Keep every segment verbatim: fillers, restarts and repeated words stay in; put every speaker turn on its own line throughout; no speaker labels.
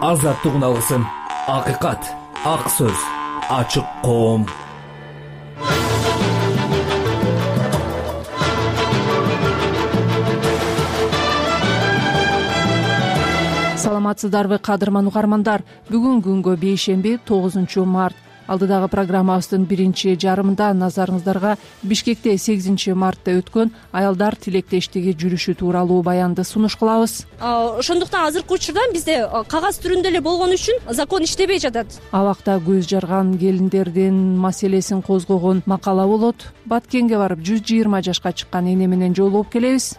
азаттык уналысын, акыйкат, ак сөз, ачык коом.
Саламатсыздарбы кадырман угармандар. Бүгүн күнгө бейшемби тогузунчу март. Алдыдагы программабыздын биринчи жарымында назарыңыздарга Бишкекте сегизинчи мартта өткөн аялдар тилектештиги жүрүшү тууралуу баянды сунуш кылабыз.
Ошондуктан азыркы учурда бизде кагаз түрүндө эле болгон үчүн закон иштебей жатат.
Абакта көз жарган келиндердин маселесин козгогон макала болот. Баткенге барып жүз жыйырма жашка чыккан эне менен жолугуп келебиз.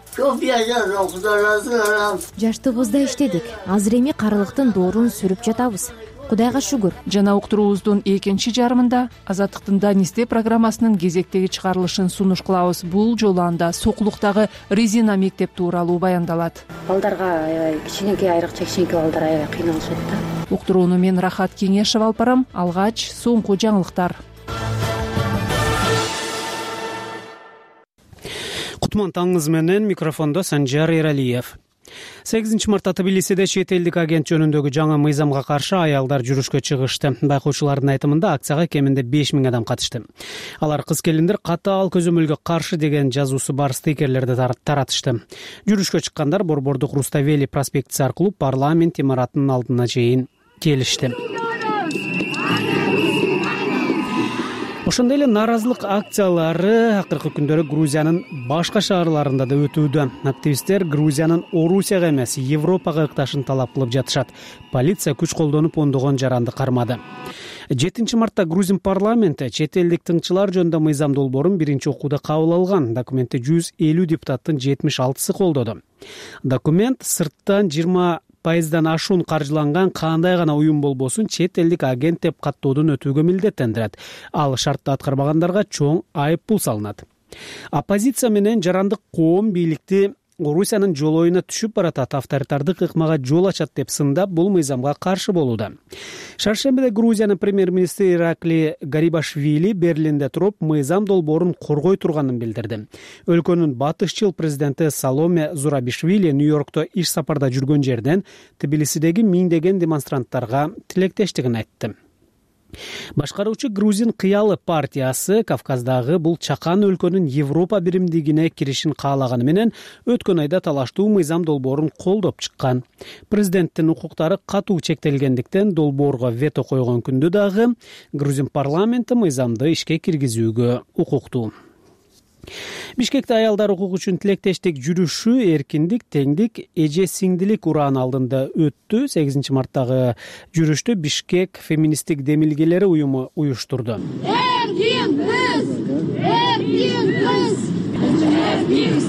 Жаштыгыбызда иштедик. Азыр эми карылыктын доорун сүрүп жатабыз. Кудайга шүгүр.
Жана уктуруубуздун экинчи жарымында Азаттыктын Данисте программасынын кезектеги чыгарылышын сунуш кылабыз. Бул жолу анда Сокулуктагы резина мектеп тууралуу баяндалат.
Балдарга аябай кичинекей, айрыкча кичинекей балдар аябай кыйналышат да.
Уктурууну мен Рахат Кеңешева алып барам. Алгач соңку жаңылыктар.
Кутман таңыңыз менен микрофондо Санжар Эралиев. сегизинчи мартта Тбилисиде чет элдик агент жөнүндөгү жаңы мыйзамга каршы аялдар жүрүшкө чыгышты. Байкоочулардын айтымында акцияга кеминде беш миң адам катышты. Алар кыз келиндер катаал көзөмөлгө каршы деген жазуусу бар стикерлерди таратышты. Жүрүшкө чыккандар Борбордук Руставели проспектиси аркылуу парламент имаратынын алдына чейин келишти. Ошондой эле нааразылык акциялары акыркы күндөрү Грузиянын башка шаарларында да өтүүдө. Активисттер Грузиянын Орусияга эмес, Европага ыкташын талап кылып жатышат. Полиция күч колдонуп ондогон жаранды кармады. жетинчи мартта Грузин парламенти чет элдик тыңчылар жөнүндө мыйзам долбоорун биринчи окууда кабыл алган. Документти жүз элүү депутаттын жетимиш алтысы колдоду. Документ сырттан жыйырма пайыздан ашуун каржыланган кандай гана уюм болбосун чет элдик агент деп каттоодон өтүүгө милдеттендирет. Ал шартты аткарбагандарга чоң айып пул салынат. Оппозиция менен жарандык коом бийликти Орусиянын жолоюна түшүп баратат, авторитардык ыкмага жол ачат деп сындап, бул мыйзамга каршы болууда. Шаршембиде Грузиянын премьер-министри Иракли Гарибашвили Берлинде туруп мыйзам долбоорун коргой турганын билдирди. Өлкөнүн батышчыл президенти Саломе Зурабишвили Нью-Йоркто иш сапарда жүргөн жерден Тбилисидеги миңдеген демонстранттарга тилектештигин айтты. Башкаруучу Грузин кыялы партиясы Кавказдагы бул чакан өлкөнүн Европа биримдигине киришин каалаганы менен өткөн айда талаштуу мыйзам долбоорун колдоп чыккан. Президенттин укуктары катуу чектелгендиктен долбоорго вето койгон күндө дагы Грузин парламенти мыйзамды ишке киргизүүгө укуктуу. Бишкекте аялдар укугу үчүн тилектештик жүрүшү эркиндик, теңдик, эже сиңдилик урааны алдында өттү. сегизинчи марттагы жүрүштү Бишкек феминисттик демилгелери уюму уюштурду. Эркин кыз! Эркин кыз! Эркин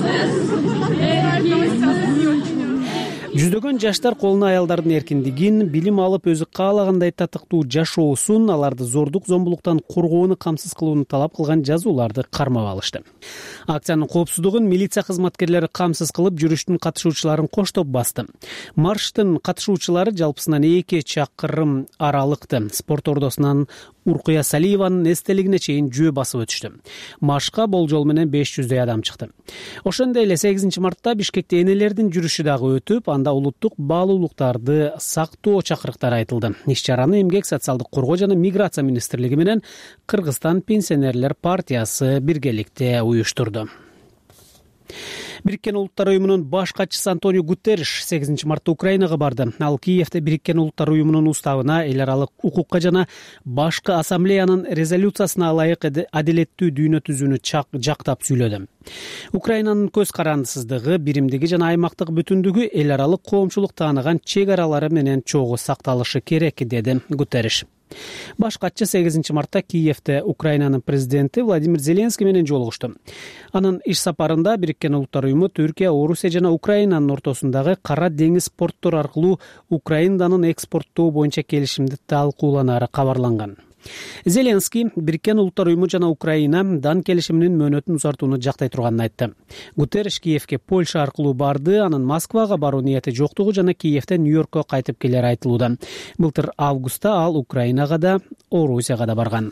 кыз! Жүздөгөн жаштар колуна аялдардын эркиндигин, билим алып өзү каалагандай татыктуу жашоосун, аларды зордук зомбулуктан коргоону камсыз кылууну талап кылган жазууларды кармап алышты. Акциянын коопсуздугун милиция кызматкерлери камсыз кылып, жүрүштүн катышуучуларын коштоп басты. Марштын катышуучулары жалпысынан эки чакырым аралыкты спорт ордосунан Уркуя Салиеванын эстелигине чейин жөө басып өтүштү. Маршка болжол менен беш жүздөй адам чыкты. Ошондой эле сегизинчи мартта Бишкекте энелердин жүрүшү дагы өтүп, анда улуттук баалуулуктарды сактоо чакырыктары айтылды. Иш чараны Эмгек социалдык коргоо жана миграция министрлиги менен Кыргызстан пенсионерлер партиясы биргеликте уюштурду. Бириккен Улуттар уюмунун баш катчысы Антонио Гутерриш сегизинчи мартта Украинага барды. Ал Киевде Бириккен Улуттар уюмунун уставына, эл аралык укукка жана башкы ассамблеянын резолюциясына ылайык адилеттүү дүйнө түзүүнү жактап сүйлөдү. Украинанын көз карандысыздыгы, биримдиги жана аймактык бүтүндүгү эл аралык коомчулук тааныган чек аралары менен чогуу сакталышы керек, деди Гутерриш. Баш катчы сегизинчи мартта Киевде Украинанын президенти Владимир Зеленский менен жолугушту. Анын иш сапарында Бириккен Улуттар уюму Түркия, Орусия жана Украинанын ортосундагы Кара деңиз порттор аркылуу Украинанын экспорттоо боюнча келишимди талкууланары кабарланган. Зеленский Бириккен Улуттар уюму жана Украинадан келишиминин мөөнөтүн узартууну жактай турганын айтты. Гутерриш Киевге Польша аркылуу барды, анын Москвага баруу ниети жоктугу жана Киевден Нью-Йоркко кайтып келери айтылууда. Былтыр августта ал Украинага да, Орусияга да барган.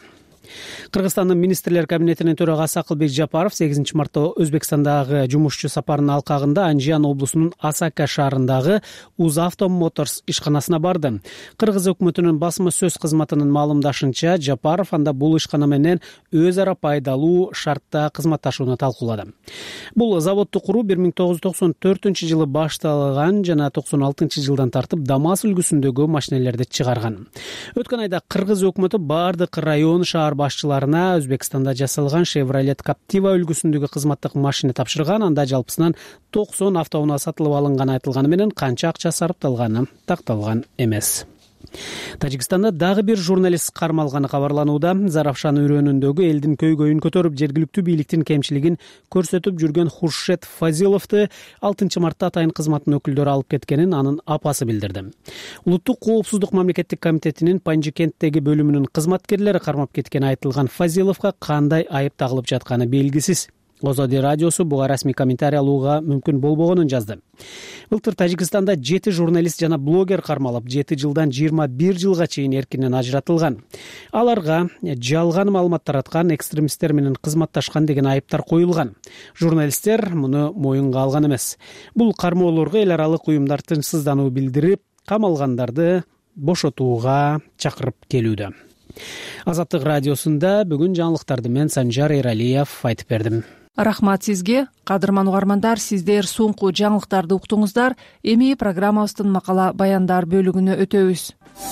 Кыргызстандын министрлер кабинетинин төрагасы Акылбек Жапаров сегизинчи мартта Өзбекстандагы жумушчу сапарынын алкагында Анжиан облусунун Асака шаарындагы Узавто Моторс ишканасына барды. Кыргыз өкмөтүнүн басма сөз кызматынын маалымдашынча, Жапаров анда бул ишкана менен өз ара пайдалуу шартта кызматташууну талкуулады. Бул заводду куруу бир миң тогуз жүз токсон төртүнчү жылы башталган жана токсон алтынчы жылдан тартып Дамас үлгүсүндөгү машинелерди чыгарган. Өткөн айда кыргыз өкмөтү бардык район шаар башчыларына Өзбекстанда жасалган Chevrolet Captiva үлгүсүндөгү кызматтык машина тапшырган. Анда жалпысынан токсон автоунаа сатылып алынганы айтылганы менен канча акча сарпталганы такталган эмес. Тажикстанда дагы бир журналист кармалганы кабарланууда. Заравшан өрөөнүндөгү элдин көйгөйүн көтөрүп, жергиликтүү бийликтин кемчилигин көрсөтүп жүргөн Хуршет Фазиловду алтынчы мартта атайын кызматтын өкүлдөрү алып кеткенин анын апасы билдирди. Улуттук коопсуздук мамлекеттик комитетинин Панжикенттеги бөлүмүнүн кызматкерлери кармап кеткени айтылган Фазиловго кандай айып тагылып жатканы белгисиз. Озоди радиосу буга расмий комментарий алууга мүмкүн болбогонун жазды. Былтыр Тажикстанда жети журналист жана блогер кармалып, жети жылдан жыйырма бир жылга чейин эркинен ажыратылган. Аларга жалган маалымат тараткан, экстремисттер менен кызматташкан деген айыптар коюлган. Журналисттер муну моюнга алган эмес. Бул кармоолорго эл аралык уюмдар тынчсыздануу билдирип, камалгандарды бошотууга чакырып келүүдө. Азаттык радиосунда бүгүн жаңылыктарды мен Санжар Эралиев айтып бердим.
Рахмат сизге, кадырман угармандар, сиздер соңку жаңылыктарды уктуңуздар. Эми программабыздын макала баяндар бөлүгүнө өтөбүз.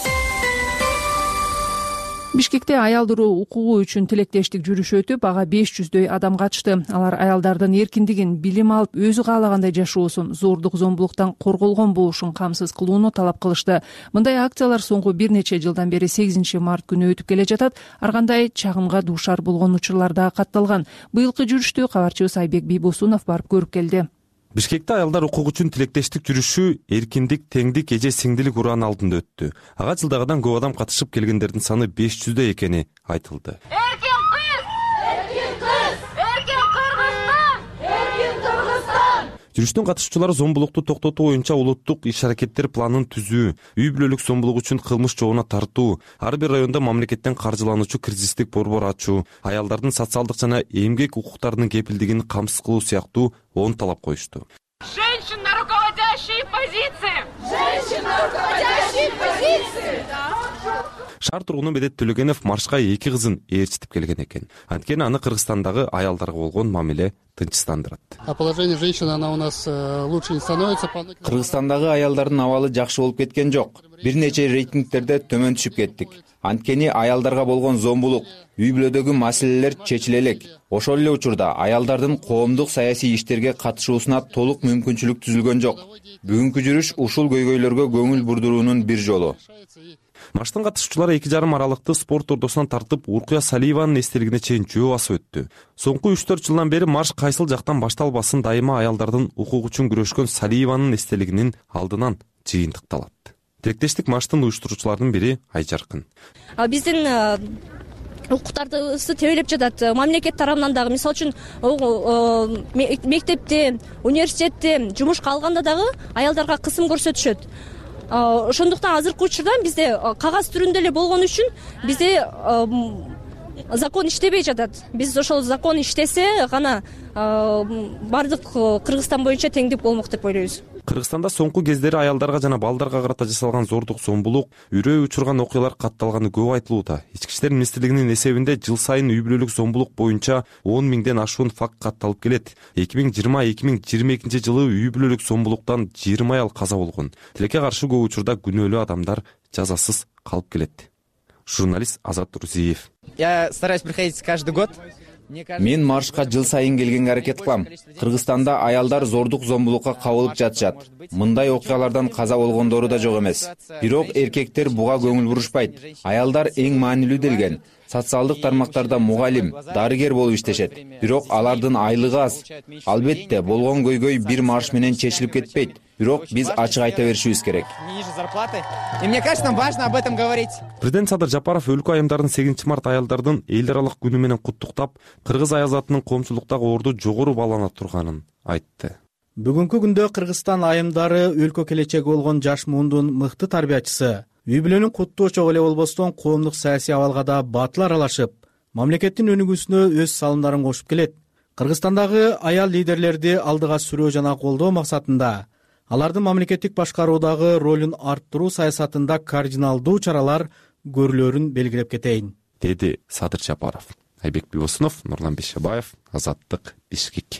Бишкекте аялдыруу укугу үчүн тилектештик жүрүшү өтүп, ага беш жүздөй адам катышты. Алар аялдардын эркиндигин, билим алып, өзү каалагандай жашоосун, зордук зомбулуктан корголгон болушун камсыз кылууну талап кылышты. Мындай акциялар соңку бир нече жылдан бери сегизинчи март күнү өтүп келе жатат. Ар кандай чагымга дуушар болгон учурлар да катталган. Быйылкы жүрүштү кабарчыбыз Айбек Бийбосунов барып көрүп келди.
Бишкекте аялдар укугу үчүн тилектештик жүрүшү эркиндик, теңдик, эже сиңдилик ураанын алдында өттү. Ага жылдагыдан көп адам катышып келгендердин саны беш жүздөй экени айтылды.
Эркин кыз, эркин кыз, эркин Кыргызстан, эркин Кыргызстан.
Жүрүштүн катышуучулары зомбулукту токтотуу боюнча улуттук иш-аракеттер планын түзүү, үй бүлөлүк зомбулук үчүн кылмыш жообуна тартуу, ар бир райондо мамлекеттен каржылануучу кризистик борбор ачуу, аялдардын социалдык жана эмгек укуктарынын кепилдигин камсыз кылуу сыяктуу он талап коюшту.
Женщин на руководящие позиции! Женщин на руководящие позиции!
Шаар тургуну Медет Төлөгенов маршка эки кызын ээрчитип келген экен. Анткени аны Кыргызстандагы аялдарга болгон мамиле тынчсыздандырат.
Положение женщин она у нас лучше не становится.
Кыргызстандагы аялдардын абалы жакшы болуп кеткен жок. Бир нече рейтингтерде төмөн түшүп кеттик. Анткени аялдарга болгон зомбулук, үй бүлөдөгү маселелер чечиле элек. Ошол эле учурда аялдардын коомдук саясий иштерге катышуусуна толук мүмкүнчүлүк түзүлгөн жок. Бүгүнкү жүрүш ушул көйгөйлөргө көңүл бурдуруунун бир жолу.
Марштын катышуучулары эки жарым аралыкты спорт ордосунан тартып Уркуя Салиеванын эстелигине чейин жөө басып өттү. Соңку үч төрт жылдан бери марш кайсыл жактан башталбасын дайыма аялдардын укугу үчүн күрөшкөн Салиеванын эстелигинин алдынан жыйынтыкталат. Тилектештик марштын уюштуруучуларынын бири Айжаркын.
Биздин укуктарыбызды тебелеп жатат. Мамлекет тарабынан дагы, мисалы үчүн, мектепте, университетте жумушка алганда дагы аялдарга кысым көрсөтүшөт. Ошондуктан азыркы учурда бизде кагаз түрүндө эле болгон үчүн бизде закон иштебей жатат. Биз ошол закон иштесе гана бардык Кыргызстан боюнча теңдик болмок деп ойлойбуз.
Кыргызстанда соңку кездери аялдарга жана балдарга карата жасалган зордук, зомбулук, үрөө учурган окуялар катталганы көп айтылууда. Ички иштер министрлигинин эсебинде жыл сайын үй бүлөлүк зомбулук боюнча он миңден ашуун факт катталып келет. эки миң жыйырма эки миң жыйырма экинчи жылы үй бүлөлүк зомбулуктан жыйырма аял каза болгон. Тилекке каршы көп учурда күнөөлүү адамдар жазасыз калып келет. Журналист Азат Турзиев.
Я стараюсь приходить каждый год.
Мен маршка жыл сайын келгенге аракет кылам. Кыргызстанда аялдар зордук, зомбулукка кабылып жатышат. Мындай окуялардан каза болгондору да жок эмес. Бирок эркектер буга көңүл бурушпайт. Аялдар эң маанилүү делген. Социалдык тармактарда мугалим, дарыгер болуп иштешет. Бирок алардын айлыгы аз. Албетте, болгон көйгөй бир марш менен чечилип кетпейт. Бирок биз ачык айта беришибиз керек.
И мне кажется, нам важно об этом говорить.
Президент Садыр Жапаров өлкө айымдарын сегизинчи март аялдардын эл аралык күнү менен куттуктап, кыргыз аязатынын коомчулуктагы орду жогору баалана турганын айтты.
Бүгүнкү күндө Кыргызстан айымдары өлкө келечеги болгон жаш муундун мыкты тарбиячысы. Үй бүлөнүн куттуу чогуу эле болбостон коомдук саясий абалга да батыл аралашып, мамлекеттин өнүгүүсүнө өз салымдарын кошуп келет. Кыргызстандагы аял лидерлерди алдыга сүрөө жана колдоо максатында алардын мамлекеттик башкаруудагы ролун арттыруу саясатында кардиналдуу чаралар көрүлөрүн белгилеп кетейин,
деди Садыр Жапаров. Айбек Бибосунов, Нурлан Бишебаев, Азаттык, Бишкек.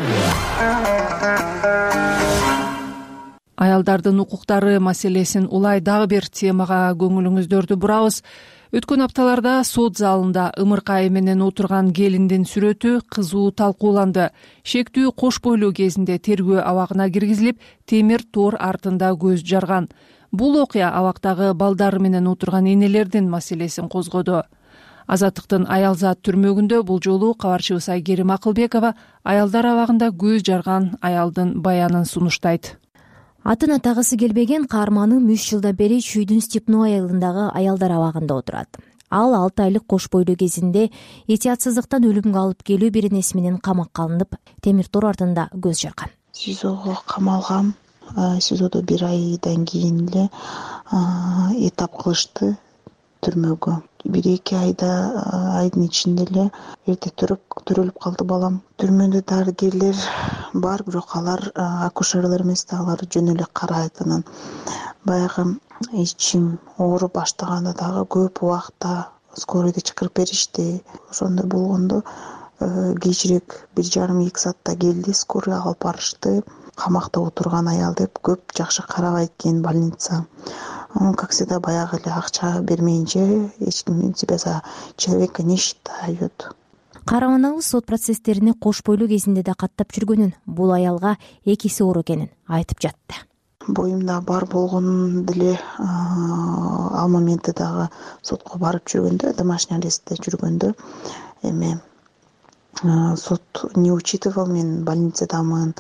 Аялдардын укуктары маселесин улай дагы бир темага көңүлүңүздөрдү бурабыз. Өткөн апталарда сот залында ымыркай менен отурган келиндин сүрөтү кызуу талкууланды. Шектүү кош бойлуу кезинде тергөө абагына киргизилип, темир тор артында көз жарган. Бул окуя абактагы балдары менен отурган энелердин маселесин козгоду. Азаттыктын аялзат түрмөгүндө бул жолу кабарчыбыз Айгерим Акылбекова аялдар абагында көз жарган аялдын баянын сунуштайт.
Атын атагысы келбеген каарманым үч жылдан бери Чүйдүн Степной айылындагы аялдар абагында отурат. Ал алты айлык кош бойлуу кезинде этиятсыздыктан өлүмгө алып келүү беренеси менен камакка алынып, темир тор артында көз жарган.
СИЗОго камалгам. СИЗОдо бир айдан кийин эле этап кылышты түрмөгө. Бир эки айда айдын ичинде эле эрте төрөлүп калды балам. Түрмөдө дарыгерлер бар, бирок алар акушерлер эмес да, алар жөн эле карайт. Анан баягы ичим ооруп баштаганда дагы көп убакта скорыйды чакырып беришти. Ошондой болгондо кечирээк бир жарым эки саатта келди, скорый алып барышты. Камакта отурган аял деп көп жакшы карабайт экен больница. Как всегда, баягы эле акча бермейинче эч ким себя за человека не считают.
Каарманыбыз сот процесстерине кош бойлуу кезинде да каттап жүргөнүн, бул аялга экиси оор экенин айтып жатты.
Боюмда бар болгон деле ал моментте дагы сотко барып жүргөндө, домашний арестте жүргөндө эме сот не учитывал, мен больницадамын,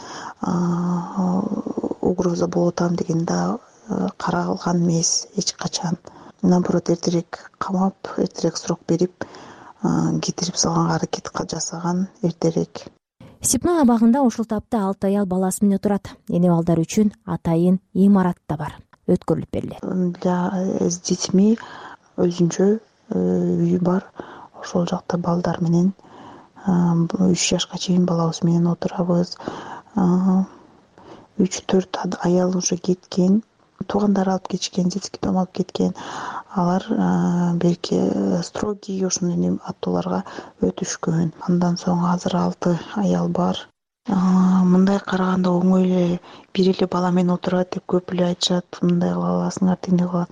угроза болуп атам деген да каралган эмес эч качан. Наоборот, эртерээк камап, эртерээк срок берип, кетирип салганга аракет жасаган эртерээк.
Степной абагында ушул тапта алты аял баласы менен турат. Эне балдар үчүн атайын имарат да бар, өткөрүлүп берилет.
Для с детьми өзүнчө үй бар. Ошол жакта балдар менен үч жашка чейин балабыз менен отурабыз. үч төрт аял уже кеткен. Туугандар алып кетишкен, детский дом алып кеткен. Алар берки строгий ошондой аттоолорго өтүшкөн. Андан соң азыр алты аял бар. Мындай караганда оңой эле бир эле бала менен отурат деп көп эле айтышат. Мындай кыла аласыңар, тиндей кылат.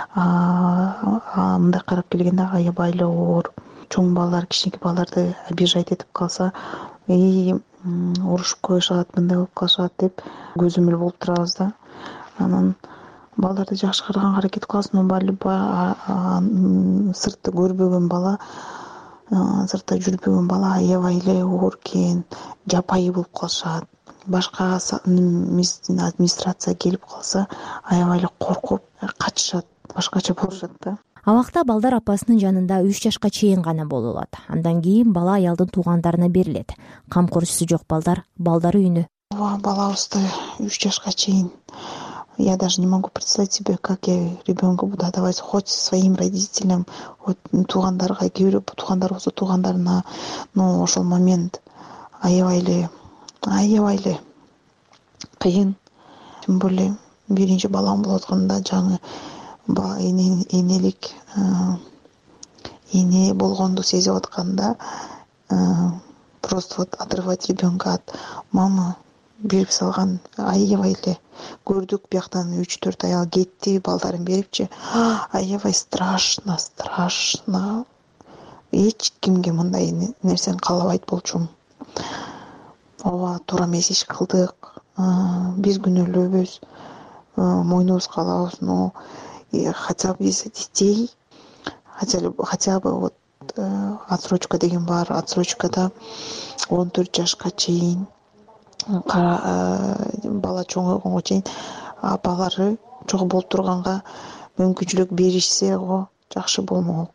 Мындай карап келгенде аябай эле оор. Чоң балдар, кичинекей балдарды обижать этип калса, и урушуп коюшат, мындай болуп калышат деп көзөмөл болуп турабыз да. Анан балдарды жакшы караганга аракет кыласың, но сыртты көрбөгөн бала, сыртта жүрбөгөн бала аябай эле оор экен, жапайы болуп калышат. Башка администрация келип калса, аябай эле коркуп качышат, башкача болушат да.
Абакта балдар апасынын жанында үч жашка чейин гана боло алат. Андан кийин бала аялдын туугандарына берилет. Камкорчусу жок балдар балдар үйүнө.
Балабызды үч жашка чейин. Я даже не могу представить себе, как я ребенка буду отдавать хоть своим родителям, хоть туугандарга, кээ туугандар болсо туугандарына. Но ошол момент аябай эле, аябай эле кыйын. Тем более биринчи балам болуп атканда жаңы энелик эне болгонду сезип атканда просто вот отрывать ребенка от мамы берип салган аябай эле көрдүк. Бияктан үч төрт аял кетти, балдарын берипчи. Аябай страшно, страшно. Эч кимге мындай нерсени каалабайт болчумун. Ооба, туура эмес иш кылдык. Бир күн өлөбүз, мойнубузга алабыз, но хотя бы из-за детей, хотя бы вот отсрочка деген бар. Отсрочкада он төрт жашка чейин бала чоңойгонго чейин апалары чогуу болуп турганга мүмкүнчүлүк беришсе го жакшы болмок.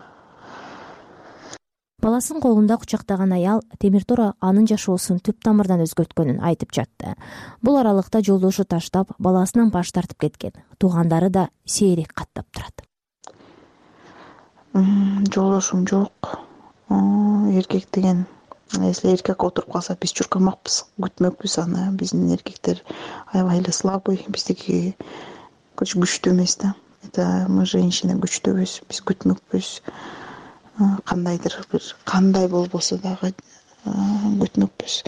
Баласын колунда кучактаган аял темир тор анын жашоосун түп тамырдан өзгөрткөнүн айтып жатты. Бул аралыкта жолдошу таштап, баласынан баш тартып кеткен. Туугандары да сейрек каттап турат.
Жолдошум жок. эркек деген, если эркек отуруп калса биз чуркамакпыз, күтмөкпүз аны. Биздин эркектер аябай эле слабый, биздики күчтүү эмес да. Это мы женщины күчтүүбүз, биз күтмөкпүз. Кандайдыр бир кандай болбосо дагы күтмөкпүз.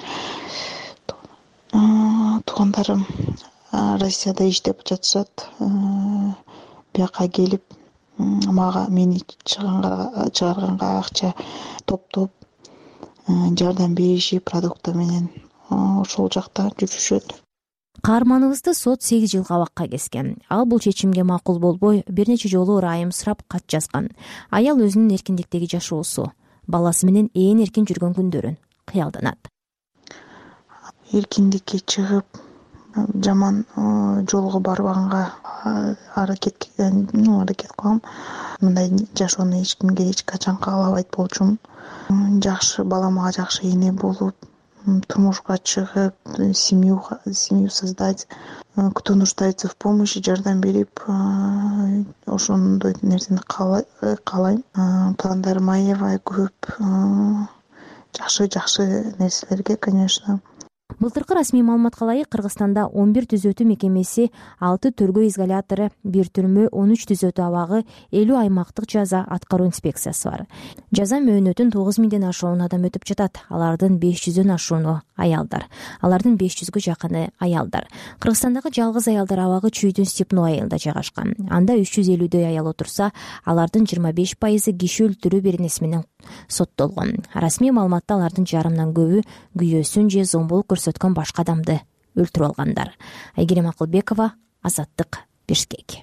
Туугандарым Россияда иштеп жатышат. Бияка келип мага мени чыгарганга акча топтоп жардам беришип, продукты менен ошол жакта жүрүшөт.
Каарманыбызды сот сегиз жылга абакка кескен. Ал бул чечимге макул болбой, бир нече жолу ырайым сурап кат жазган. Аял өзүнүн эркиндиктеги жашоосу, баласы менен ээн эркин жүргөн күндөрүн кыялданат.
Эркиндикке чыгып, жаман жолго барбаганга аракет ну аракет кылам. Мындай жашоону эч кимге эч качан каалабайт болчумун. Жакшы балама жакшы эне болуп, турмушка чыгып, семью семью создать, кто нуждается в помощи, жардам берип, ошондой нерсени каалайм. Пландарым аябай көп. Жакшы жакшы нерселерге, конечно.
Былтыркы расмий маалыматка ылайык Кыргызстанда он бир түзөтүү мекемеси, алты төргөө изолятору, бир түрмө, он үч түзөтүү абагы, элүү аймактык жаза аткаруу инспекциясы бар. Жаза мөөнөтүн тогуз миңден ашуун адам өтүп жатат. Алардын беш жүздөн ашууну аялдар. Алардын беш жүзгө жакыны аялдар. Кыргызстандагы жалгыз аялдар абагы Чүйдүн Степной айылында жайгашкан. Анда үч жүз элүүдөй аял отурса, алардын жыйырма беш пайызы киши өлтүрүү беренеси менен соттолгон. Расмий маалыматта алардын жарымдан көбү күйөөсүн же зомбулук көрсөткөн башка адамды өлтүрүп алгандар. Айгерим Акылбекова, Азаттык, Бишкек.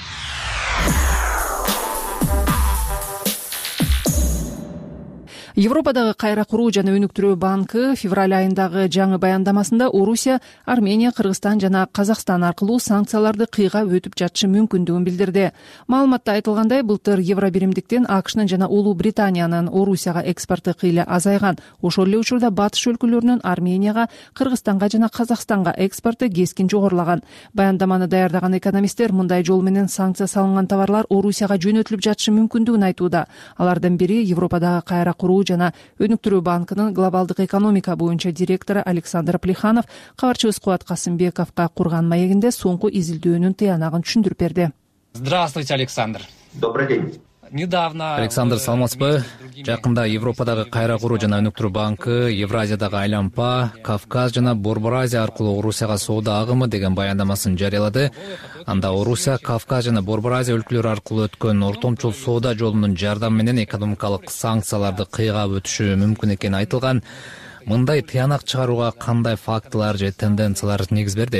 Европадагы кайра куруу жана өнүктүрүү банкы февраль айындагы жаңы баяндамасында Орусия, Армения, Кыргызстан жана Казакстан аркылуу санкцияларды кыйгап өтүп жатышы мүмкүндүгүн билдирди. Маалыматта айтылгандай, былтыр евро биримдиктен АКШнын жана Улуу Британиянын Орусияга экспорту кыйла азайган. Ошол эле учурда батыш өлкөлөрүнүн Арменияга, Кыргызстанга жана Казакстанга экспорту кескин жогорулаган. Баяндаманы даярдаган экономисттер мындай жол менен санкция салынган товарлар Орусияга жөнөтүлүп жатышы мүмкүндүгүн айтууда. Алардын бири Европадагы кайра куруу жана өнүктүрүү банкынын глобалдык экономика боюнча директору Александр Плеханов кабарчыбыз Кубат Касымбековго курган маегинде соңку изилдөөнүн тыянагын түшүндүрүп берди.
Здравствуйте, Александр.
Добрый день.
Недавно
Александр, саламатсызбы? Жакында Европадагы кайра куруу жана өнүктүрүү банкы, Евразиядагы Айлампа, Кавказ жана Борбор Азия аркылуу Орусияга соода агымы деген баяндамасын жарыялады. Анда Орусия, Кавказ жана Борбор Азия өлкөлөрү аркылуу өткөн ортомчул соода жолунун жардамы менен экономикалык санкцияларды кыйгап өтүшү мүмкүн экени айтылган. Мындай тыянак чыгарууга кандай фактылар же тенденциялар негиз берди?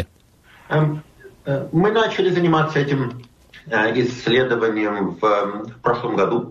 Мы начали заниматься этим исследованием в прошлом году.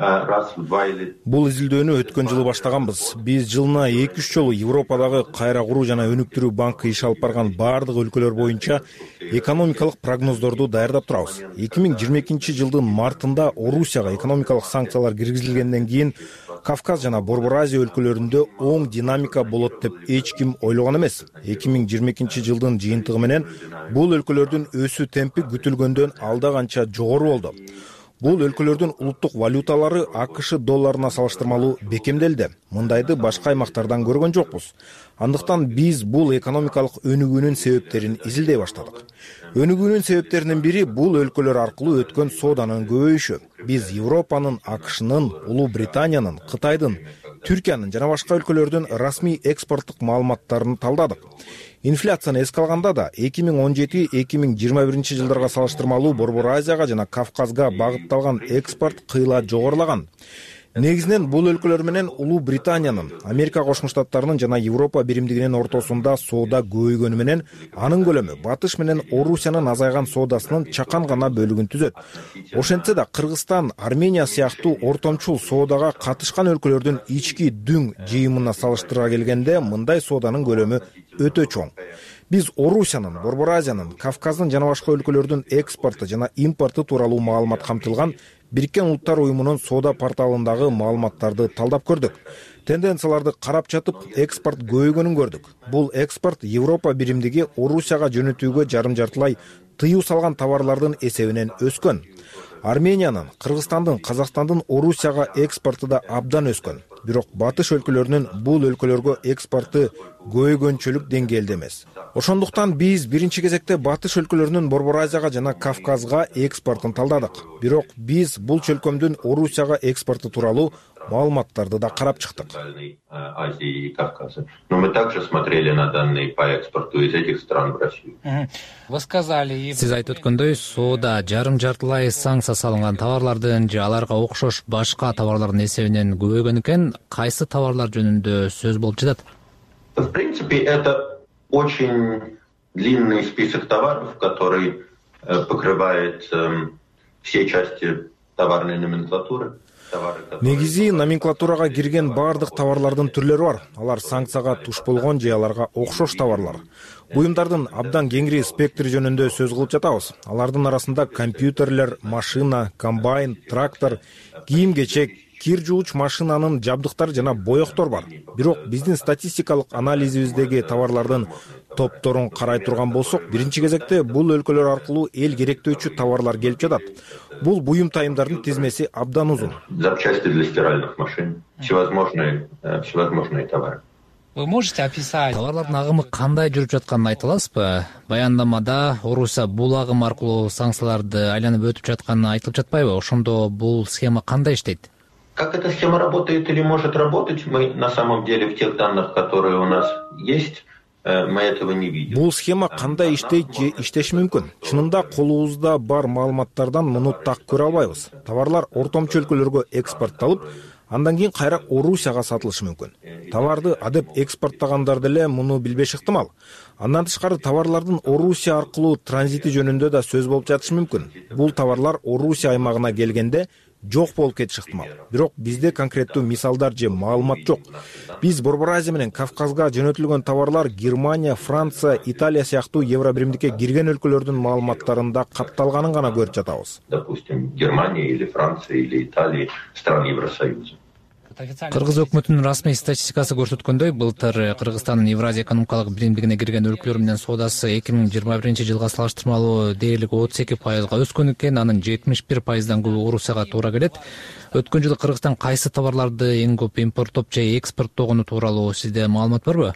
Бул изилдөөнү өткөн жылы баштаганбыз. Биз жылына эки үч жолу Европадагы кайра куруу жана өнүктүрүү банкы иш алып барган бардык өлкөлөр боюнча экономикалык прогноздорду даярдап турабыз. эки миң жыйырма экинчи жылдын мартында Орусияга экономикалык санкциялар киргизилгенден кийин Кавказ жана Борбор Азия өлкөлөрүндө оң динамика болот деп эч ким ойлогон эмес. эки миң жыйырма экинчи жылдын жыйынтыгы менен бул өлкөлөрдүн өсүү темпи күтүлгөндөн алда канча жогору болду. Бул өлкөлөрдүн улуттук валюталары АКШ долларына салыштырмалуу бекемделди. Мындайды башка аймактардан көргөн жокпуз. Андыктан биз бул экономикалык өнүгүүнүн себептерин изилдей баштадык. Өнүгүүнүн себептеринин бири бул өлкөлөр аркылуу өткөн сооданын көбөйүшү. Биз Европанын, АКШнын, Улуу Британиянын, Кытайдын, Түркиянын жана башка өлкөлөрдүн расмий экспорттук маалыматтарын талдадык. Инфляцияны эске алганда да эки миң он жети — эки миң жыйырма биринчи жылдарга салыштырмалуу Борбор Азияга жана Кавказга багытталган экспорт кыйла жогорулаган. Негизинен бул өлкөлөр менен Улуу Британиянын, Америка Кошмо Штаттарынын жана Европа биримдигинин ортосунда соода көбөйгөнү менен анын көлөмү батыш менен Орусиянын азайган соодасынын чакан гана бөлүгүн түзөт. Ошентсе да Кыргызстан, Армения сыяктуу ортомчул соодага катышкан өлкөлөрдүн ички дүң жыйымына салыштыра келгенде мындай сооданын көлөмү өтө чоң. Биз Орусиянын, Борбор Азиянын, Кавказдын жана башка өлкөлөрдүн экспорту жана импорту тууралуу маалымат камтылган Бириккен Улуттар уюмунун соода порталындагы маалыматтарды талдап көрдүк. Тенденцияларды карап жатып, экспорт көбөйгөнүн көрдүк. Бул экспорт Европа биримдиги Орусияга жөнөтүүгө жарым-жартылай тыюу салган товарлардын эсебинен өскөн. Армениянын, Кыргызстандын, Казакстандын Орусияга экспорту да абдан өскөн. бирок батыш өлкөлөрүнүн бул өлкөлөргө экспортту көйгөнчөлүк деңгээлде эмес. Ошондуктан биз биринчи кезекте батыш өлкөлөрүнүн Борбор Азияга жана Кавказга экспортун талдадык. Бирок биз бул чөлкөмдүн Орусияга экспорту тууралуу маалыматтарды да карап чыктык.
Азии и Кавказа. Но мы также смотрели на данные по экспорту из этих стран в Россию.
Вы сказали...
Сиз айтып өткөндөй, соода жарым жартылай санкция салынган товарлардын же аларга окшош башка товарлардын эсебинен көбөйгөн экен. Кайсы товарлар жөнүндө сөз болуп жатат?
В принципе, это очень длинный список товаров, который покрывает все части товарной номенклатуры.
Негизи номенклатурага кирген баардык товарлардын түрлөрү бар. Алар санкцияга туш болгон же аларга окшош товарлар. Буюмдардын абдан кеңири спектри жөнүндө сөз кылып жатабыз. Алардын арасында компьютерлер, машина, комбайн, трактор, кийим-кечек, кир жууч машинанын жабдыктары жана боектор бар. Бирок биздин статистикалык анализибиздеги товарлардын топторун карай турган болсок, биринчи кезекте бул өлкөлөр аркылуу эл керектөөчү товарлар келип жатат. Бул буюм тайымдардын тизмеси абдан узун.
Запчасти для стиральных машин, всевозможные, всевозможные товары.
Вы можете описать...
Товарлардын агымы кандай жүрүп жатканын айта аласызбы? Баяндамада Орусия бул агым аркылуу санкцияларды айланып өтүп жатканы айтылып жатпайбы? Ошондо бул схема кандай иштейт?
Как эта схема работает или может работать, мы на самом деле в тех данных, которые у нас есть, мы этого не видим.
Бул схема кандай иштейт же иштеши мүмкүн? Чынында колубузда бар маалыматтардан муну так көрө албайбыз. Товарлар ортомчу өлкөлөргө экспортталып, андан кийин кайра Орусияга сатылышы мүмкүн. Товарды адеп экспорттагандар деле муну билбеш ыктымал. Андан тышкары товарлардын Орусия аркылуу транзити жөнүндө да сөз болуп жатышы мүмкүн. Бул товарлар Орусия аймагына келгенде жок болуп кетиши ыктымал. Бирок бизде конкреттүү мисалдар же маалымат жок. Биз Борбор Азия менен Кавказга жөнөтүлгөн товарлар Германия, Франция, Италия сыяктуу Евробиримдикке кирген өлкөлөрдүн маалыматтарында катталганын гана көрүп жатабыз.
Допустим, Германия или Франция или Италия, стран Евросоюза.
Кыргыз өкмөтүнүн расмий статистикасы көрсөткөндөй, былтыр Кыргызстандын Евразия экономикалык биримдигине кирген өлкөлөр менен соодасы эки миң жыйырма биринчи жылга салыштырмалуу дээрлик отуз эки пайызга өскөн экен, анын жетимиш бир пайыздан көбү Орусияга туура келет. Өткөн жылы Кыргызстан кайсы товарларды эң көп импорттоп же экспорттогону тууралуу сизде маалымат барбы?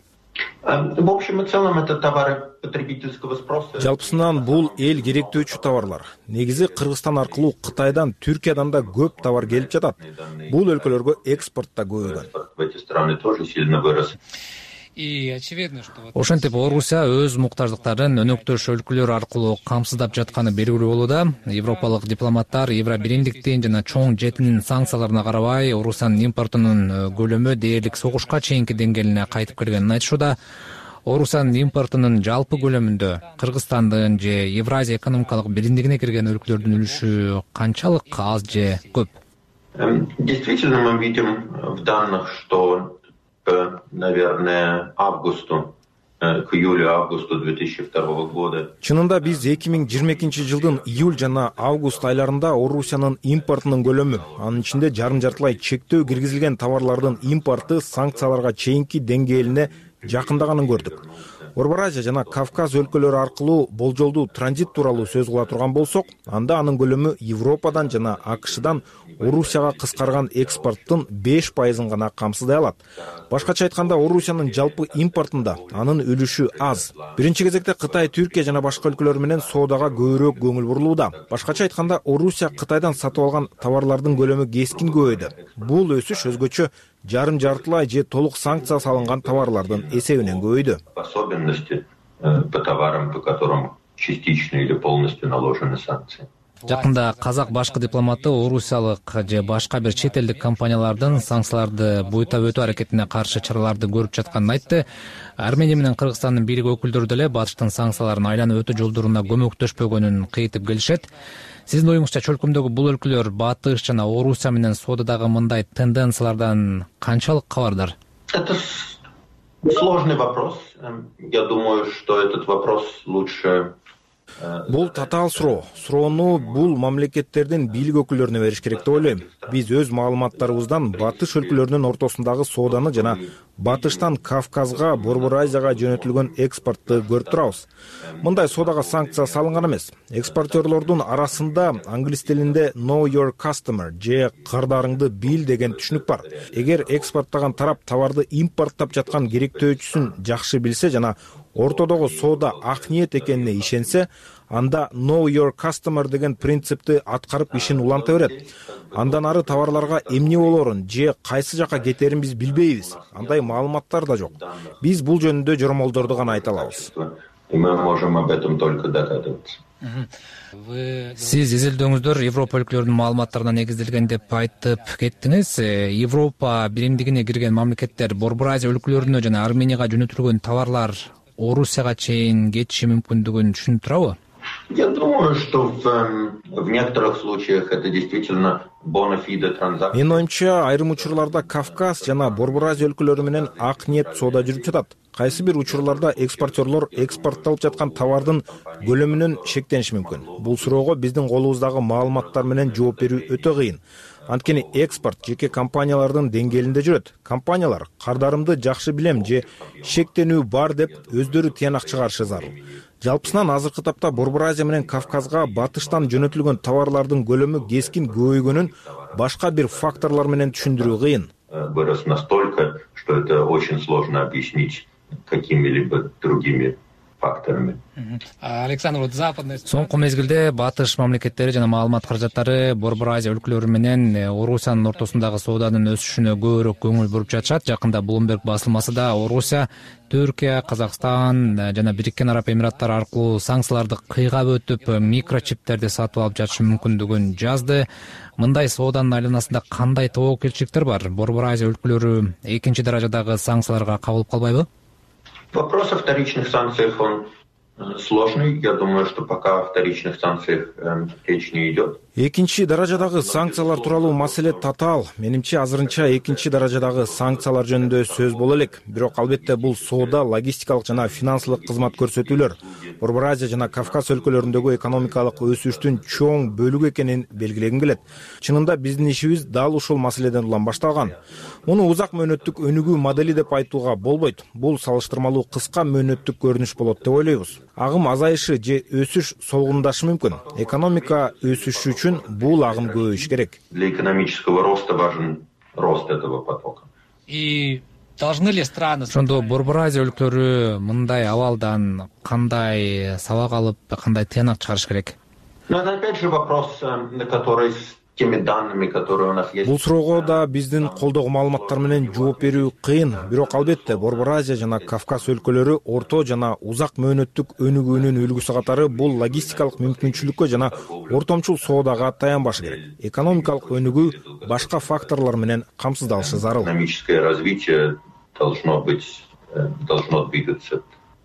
В общем и целом это товары потребительского спроса.
Жалпысынан бул эл керектөөчү товарлар. Негизи Кыргызстан аркылуу Кытайдан, Түркиядан да көп товар келип жатат. Бул өлкөлөргө экспорт да көбөйгөн.
В эти страны тоже сильно вырос.
И очевидно, что...
Ошентип Орусия өз муктаждыктарын өнөктөш өлкөлөр аркылуу камсыздап жатканы белгилүү болууда. Европалык дипломаттар Евробиримдиктин жана чоң жетинин санкцияларына карабай, Орусиянын импортунун көлөмү дээрлик согушка чейинки деңгээлине кайтып келгенин айтышууда. Орусиянын импортунун жалпы көлөмүндө Кыргызстандын же Евразия экономикалык биримдигине кирген өлкөлөрдүн үлүшү канчалык, аз же көп?
Действительно, мы видим в данных, что наверное, августу, к июлю-августу две тысячи второго года.
Чынында биз эки миң жыйырма экинчи жылдын июль жана август айларында Орусиянын импортунун көлөмү, анын ичинде жарым жартылай чектөө киргизилген товарлардын импорты санкцияларга чейинки деңгээлине жакындаганын көрдүк. Борбор Азия жана Кавказ өлкөлөрү аркылуу болжолдуу транзит тууралуу сөз кыла турган болсок, анда анын көлөмү Европадан жана АКШдан Орусияга кыскарган экспорттун беш пайызын гана камсыздай алат. Башкача айтканда, Орусиянын жалпы импортунда анын үлүшү аз. Биринчи кезекте Кытай, Түркия жана башка өлкөлөр менен соодага көбүрөөк көңүл бурулууда. Башкача айтканда, Орусия Кытайдан сатып алган товарлардын көлөмү кескин көбөйдү. Бул өсүш өзгөчө жарым жартылай же толук санкция салынган товарлардын эсебинен көбөйдү.
Особенности по товарам, по которым частично или полностью наложены санкции.
Жакында казак башкы дипломаты орусиялык же башка бир чет элдик компаниялардын санкцияларды буйтап өтүү аракетине каршы чараларды көрүп жатканын айтты. Армения менен Кыргызстандын бийлик өкүлдөрү деле батыштын санкцияларын айланып өтүү жолдоруна көмөктөшпөгөнүн кыйтып келишет. Сиздин оюңузча чөлкөмдөгү бул өлкөлөр Батыш жана Орусия менен соодадагы мындай тенденциялардан канчалык кабардар?
Это сложный вопрос. Я думаю, что этот вопрос лучше
бул татаал суроо. Суроону бул мамлекеттердин бийлик өкүлдөрүнө бериш керек деп ойлойм. Биз өз маалыматтарыбыздан батыш өлкөлөрүнүн ортосундагы сооданы жана батыштан Кавказга, Борбор Азияга жөнөтүлгөн экспортту көрүп турабыз. Мындай соодага санкция салынган эмес. Экспортерлордун арасында англис тилинде know your customer же кардарыңды бил деген түшүнүк бар. Эгер экспорттаган тарап товарды импорттап жаткан керектөөчүсүн жакшы билсе жана ортодогу соода ак ниет экенине ишенсе, анда know your customer деген принципти аткарып ишин уланта берет. Андан ары товарларга эмне болорун же кайсы жака кетерин биз билбейбиз. Андай маалыматтар да жок. Биз бул жөнүндө жоромолдорду гана айта алабыз.
Мы можем об этом только догадываться.
Сиз изилдөөңүздөр Европа өлкөлөрүнүн маалыматтарына негизделген деп айтып кеттиңиз. Европа биримдигине кирген мамлекеттер Борбор Азия өлкөлөрүнө жана Арменияга жөнөтүлгөн товарлар Орусияга чейин кетиши мүмкүндүгүн түшүнүп турабы?
Я думаю, что в, в некоторых случаях это действительно бонафиде транзакция.
Менин оюмча, айрым учурларда Кавказ жана Борбор Азия өлкөлөрү менен ак ниет соода жүрүп жатат. Кайсы бир учурларда экспортерлор экспортталып жаткан товардын көлөмүнөн шектениши мүмкүн. Бул суроого биздин колубуздагы маалыматтар менен жооп берүү өтө кыйын. Анткени экспорт жеке компаниялардын деңгээлинде жүрөт. Компаниялар кардарымды жакшы билем же шектенүү бар деп өздөрү тыянак чыгарышы зарыл. Жалпысынан азыркы тапта Борбор Азия менен Кавказга батыштан жөнөтүлгөн товарлардын көлөмү кескин көбөйгөнүн башка бир факторлор менен түшүндүрүү кыйын.
Вырос настолько, что это очень сложно объяснить какими-либо другими факторами.
Александр, вот западный...
Соңку мезгилде батыш мамлекеттери жана маалымат каражаттары Борбор Азия өлкөлөрү менен Орусиянын ортосундагы сооданын өсүшүнө көбүрөөк көңүл буруп жатышат. Жакында Bloomberg басылмасы да Орусия, Түркия, Казакстан жана Бириккен Араб Эмираттары аркылуу санкцияларды кыйгап өтүп, микрочиптерди сатып алып жатышы мүмкүндүгүн жазды. Мындай сооданын айланасында кандай тобокелчиликтер бар? Борбор Азия өлкөлөрү экинчи даражадагы санкцияларга кабылып калбайбы?
Вопрос о вторичных санкциях, он сложный. Я думаю, что пока о вторичных санкциях э, речь не идет.
Экинчи даражадагы санкциялар тууралуу маселе татаал. Менимче азырынча экинчи даражадагы санкциялар жөнүндө сөз боло элек. Бирок албетте бул соода, логистикалык жана финансылык кызмат көрсөтүүлөр Борбор Азия жана Кавказ өлкөлөрүндөгү экономикалык өсүштүн чоң бөлүгү экенин белгилегим келет. Чынында биздин ишибиз дал ушул маселеден улам башталган. Муну узак мөөнөттүк өнүгүү модели деп айтууга болбойт. Бул салыштырмалуу кыска мөөнөттүк көрүнүш болот деп ойлойбуз. Агым азайышы же өсүш солгундашы мүмкүн. Экономика өсүшү үчүн бул агым көбөйүш керек.
Для экономического роста важен рост этого потока.
И должны ли страны...
Ошондо Борбор Азия өлкөлөрү мындай абалдан кандай сабак алып, кандай тыянак чыгарыш керек?
Но это опять же вопрос, на который с теми данными, которые у нас есть.
Бул суроого да биздин колдогу маалыматтар менен жооп берүү кыйын. Бирок албетте Борбор Азия жана Кавказ өлкөлөрү орто жана узак мөөнөттүк өнүгүүнүн үлгүсү катары бул логистикалык мүмкүнчүлүккө жана ортомчул соодага таянбашы керек. Экономикалык өнүгүү башка факторлор менен камсыздалышы зарыл.
Экономическое развитие должно быть, должно двигаться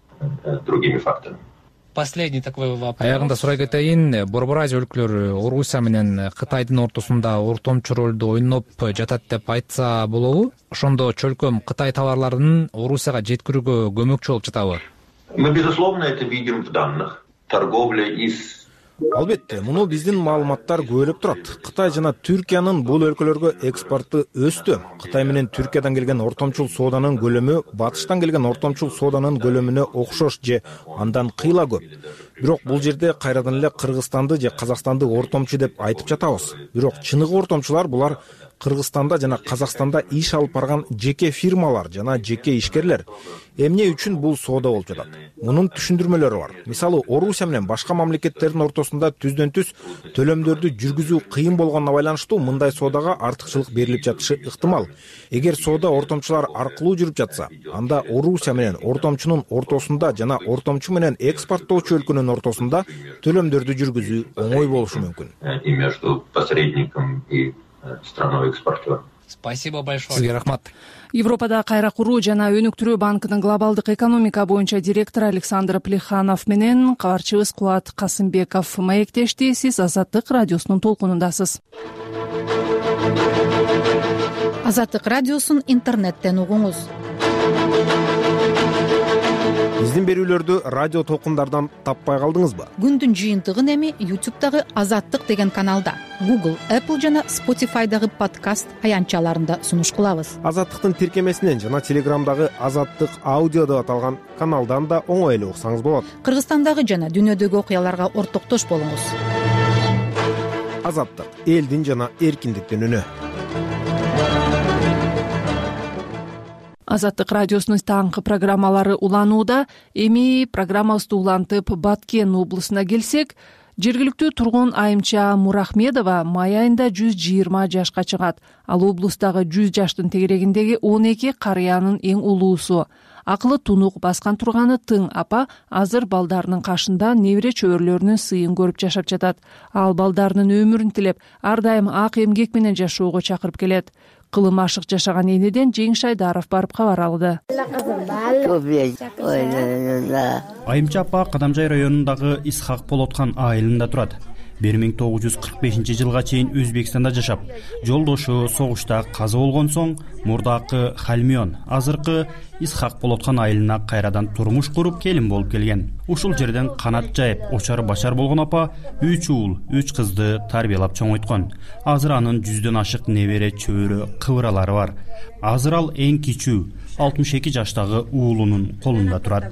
другими факторами.
Последний такой вопрос.
Аягында сурай кетейин, Борбор Азия өлкөлөрү Орусия менен Кытайдын ортосунда ортомчу ролду ойноп жатат деп айтса болобу? Ошондо чөлкөм Кытай товарларынын Орусияга жеткирүүгө көмөкчү болуп жатабы?
Мы безусловно это видим в данных. Торговля из...
Албетте, муну биздин маалыматтар күбөлөп турат. Кытай жана Түркиянын бул өлкөлөргө экспорту өстү. Кытай менен Түркиядан келген ортомчул сооданын көлөмү батыштан келген ортомчул сооданын көлөмүнө окшош же андан кыйла көп. Бирок бул жерде кайрадан эле Кыргызстанды же Казакстанды ортомчу деп айтып жатабыз. Бирок чыныгы ортомчулар булар Кыргызстанда жана Казакстанда иш алып барган жеке фирмалар жана жеке ишкерлер. Эмне үчүн бул соода болуп жатат? Мунун түшүндүрмөлөрү бар. Мисалы, Орусия менен башка мамлекеттердин ортосунда түздөн түз төлөмдөрдү жүргүзүү кыйын болгонуна байланыштуу мындай соодага артыкчылык берилип жатышы ыктымал. Эгер соода ортомчулар аркылуу жүрүп жатса, анда Орусия менен ортомчунун ортосунда жана ортомчу менен экспорттоочу өлкөнүн ортосунда төлөмдөрдү жүргүзүү оңой болушу мүмкүн.
И между посредником и страной экспортером.
Спасибо большое.
Сизге рахмат.
Европада кайра куруу жана өнүктүрүү банкынын глобалдык экономика боюнча директору Александр Плеханов менен кабарчыбыз Кубат Касымбеков маектешти. Сиз Азаттык радиосунун толкунундасыз.
Азаттык радиосун интернеттен угуңуз.
биздин берүүлөрдү радио толкундардан таппай калдыңызбы?
Күндүн жыйынтыгын эми ютубтагы Азаттык деген каналда, Google, Apple жана Spotify'дагы подкаст аянтчаларында сунуш кылабыз.
Азаттыктын тиркемесинен жана Телеграмдагы Азаттык аудио деп аталган каналдан да оңой эле уксаңыз болот.
Кыргызстандагы жана дүйнөдөгү окуяларга ортоктош болуңуз.
Азаттык — элдин жана эркиндиктин үнү.
Азаттык радиосунун таңкы программалары уланууда. Эми программабызды улантып Баткен облусуна келсек, жергиликтүү тургун Айымча Мурахмедова май айында жүз жыйырма жашка чыгат. Ал облустагы жүз жаштын тегерегиндеги он эки карыянын эң улуусу. Акылы тунук баскан турганы тың апа азыр балдарынын кашында небере чөбөрлөрүнүн сыйын көрүп жашап жатат. Ал балдарынын өмүрүн тилеп, ар дайым ак эмгек менен жашоого чакырып келет. Кылым ашык жашаган энеден Жеңиш Айдаров барып кабар алды.
Айымча апа Кадамжай районундагы Исхак Болоткан айылында турат. бир миң тогуз жүз кырк бешинчи жылга чейин Өзбекстанда жашап, жолдошу согушта каза болгон соң мурдакы Хальмион, азыркы Исхак Болоткан айылына кайрадан турмуш куруп келин болуп келген. Ушул жерден канат жайып, очар башар болгон апа үч уул, үч кызды тарбиялап чоңойткон. Азыр анын жүздөн ашык небере чөбөрө кыбыралары бар. Азыр ал эң кичүү алтымыш эки жаштагы уулунун колунда турат.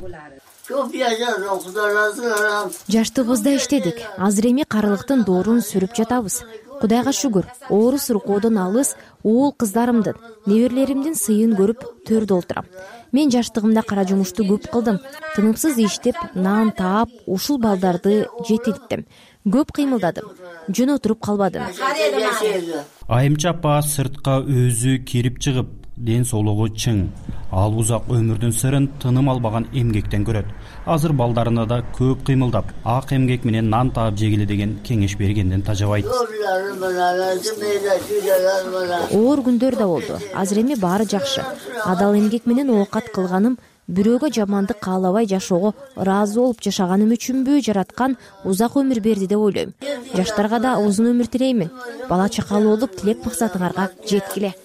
Жаштыгыбызда иштедик. Азыр эми карылыктын доорун сүрүп жатабыз. Кудайга шүгүр, оору суркоодон алыс уул кыздарымдын, неберелеримдин сыйын көрүп төрдө олтурам. Мен жаштыгымда кара жумушту көп кылдым. Тынымсыз иштеп, нан таап, ушул балдарды жетилттим. Көп кыймылдадым. Жөн отуруп калбадым.
Айымча апа сыртка өзү кирип чыгып, ден соолугу чың. Ал узак өмүрдүн сырын тыным албаган эмгектен көрөт. Азыр балдарына да көп кыймылдап, ак эмгек менен нан таап жегиле деген кеңеш бергенден тажабайт.
Оор күндөр да болду. Азыр эми баары жакшы. Адал эмгек менен оокат кылганым, бирөөгө жамандык каалабай жашоого ыраазы болуп жашаганым үчүнбү жараткан узак өмүр берди деп ойлойм. Жаштарга да узун өмүр тилеймин. Бала чакалуу болуп тилек максатыңарга жеткиле.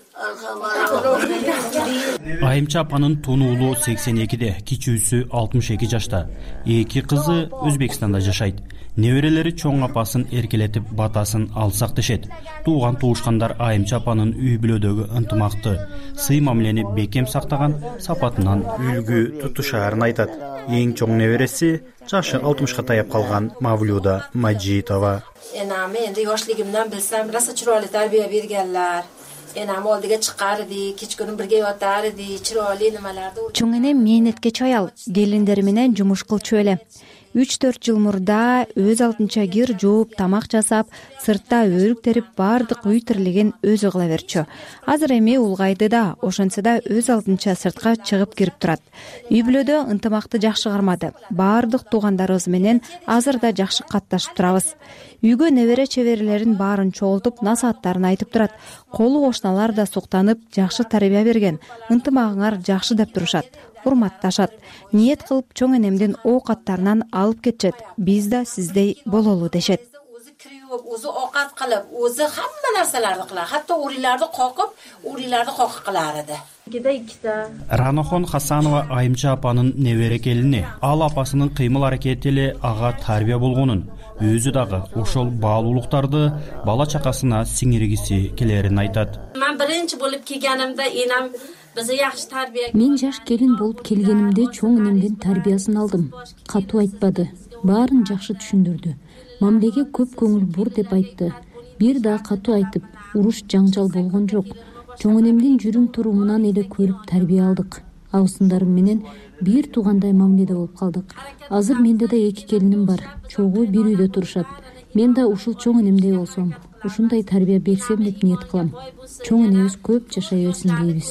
Айымча апанын тун уулу сексен экиде, кичүүсү алтымыш эки жашта. Эки кызы Өзбекстанда жашайт. Неберелери чоң апасын эркелетип батасын алсак дешет. Тууган туушкандар Айымча апанын үй бүлөдөгү ынтымакты, сый мамилени бекем сактаган сапатынан үлгү тутушаарын айтат. Эң чоң небереси жашы алтымышка таяп калган Мавлюда Маджитова.
Энам энди yoshligimdan bilsam, rosa chiroyli tarbiya berganlar. Энам олдига чыкар эди, кечкөнү бирге отар эди, чыройлуу немелерди.
Чоң энем мээнеткеч аял, келиндери менен жумуш кылчу эле. үч төрт жыл мурда өз алдынча кир жууп, тамак жасап, сыртта өрүк терип, баардык үй тирлигин өзү кыла берчү. Азыр эми улгайды да, ошентсе да өз алдынча сыртка чыгып кирип турат. Үй бүлөдө ынтымакты жакшы кармады. Баардык туугандарыбыз менен азыр да жакшы катташып турабыз. Үйгө небере чеберлерин баарын чогултуп, насааттарын айтып турат. Колу кошуналар да суктанып, жакшы тарбия берген. Ынтымагыңар жакшы деп турушат. Урматташат. Ниет кылып чоң энемдин оокаттарынан алып кетчет. Биз да сиздей бололу дешет.
O'zi kirib, o'zi ovqat qilib, o'zi hamma narsalarni qilar. Hatto o'rinlarni qoqib, o'rinlarni qoqib qilar edi. Ikkida ikkita.
Ранохон Хасанова Айымча апанын небере келини. Ал апасынын кыймыл аракети эле ага тарбия болгонун, өзү дагы ошол баалуулуктарды бала чакасына сиңиргиси келерин айтат.
Мен биринчи болуп келганымда энам bizi yaxshi tarbiya.
Мен жаш келин болуп келгенимде чоң энемдин тарбиясын алдым. Катуу айтпады. Баарын жакшы түшүндүрдү. Мамлеге көп көңүл бур деп айтты. Бир да катуу айтып, уруш жаңжал болгон жок. Чоң энемдин жүрүм турумунан эле көрүп тарбия алдык. Абысындарым менен бир туугандай мамледе болуп калдык. Азыр менде да эки келиним бар. Чогуу бир үйдө турушат. Мен да ушул чоң энемдей болсом, ушундай тарбия берсем деп ниет кылам. Чоң энебиз көп жашай берсин дейбиз.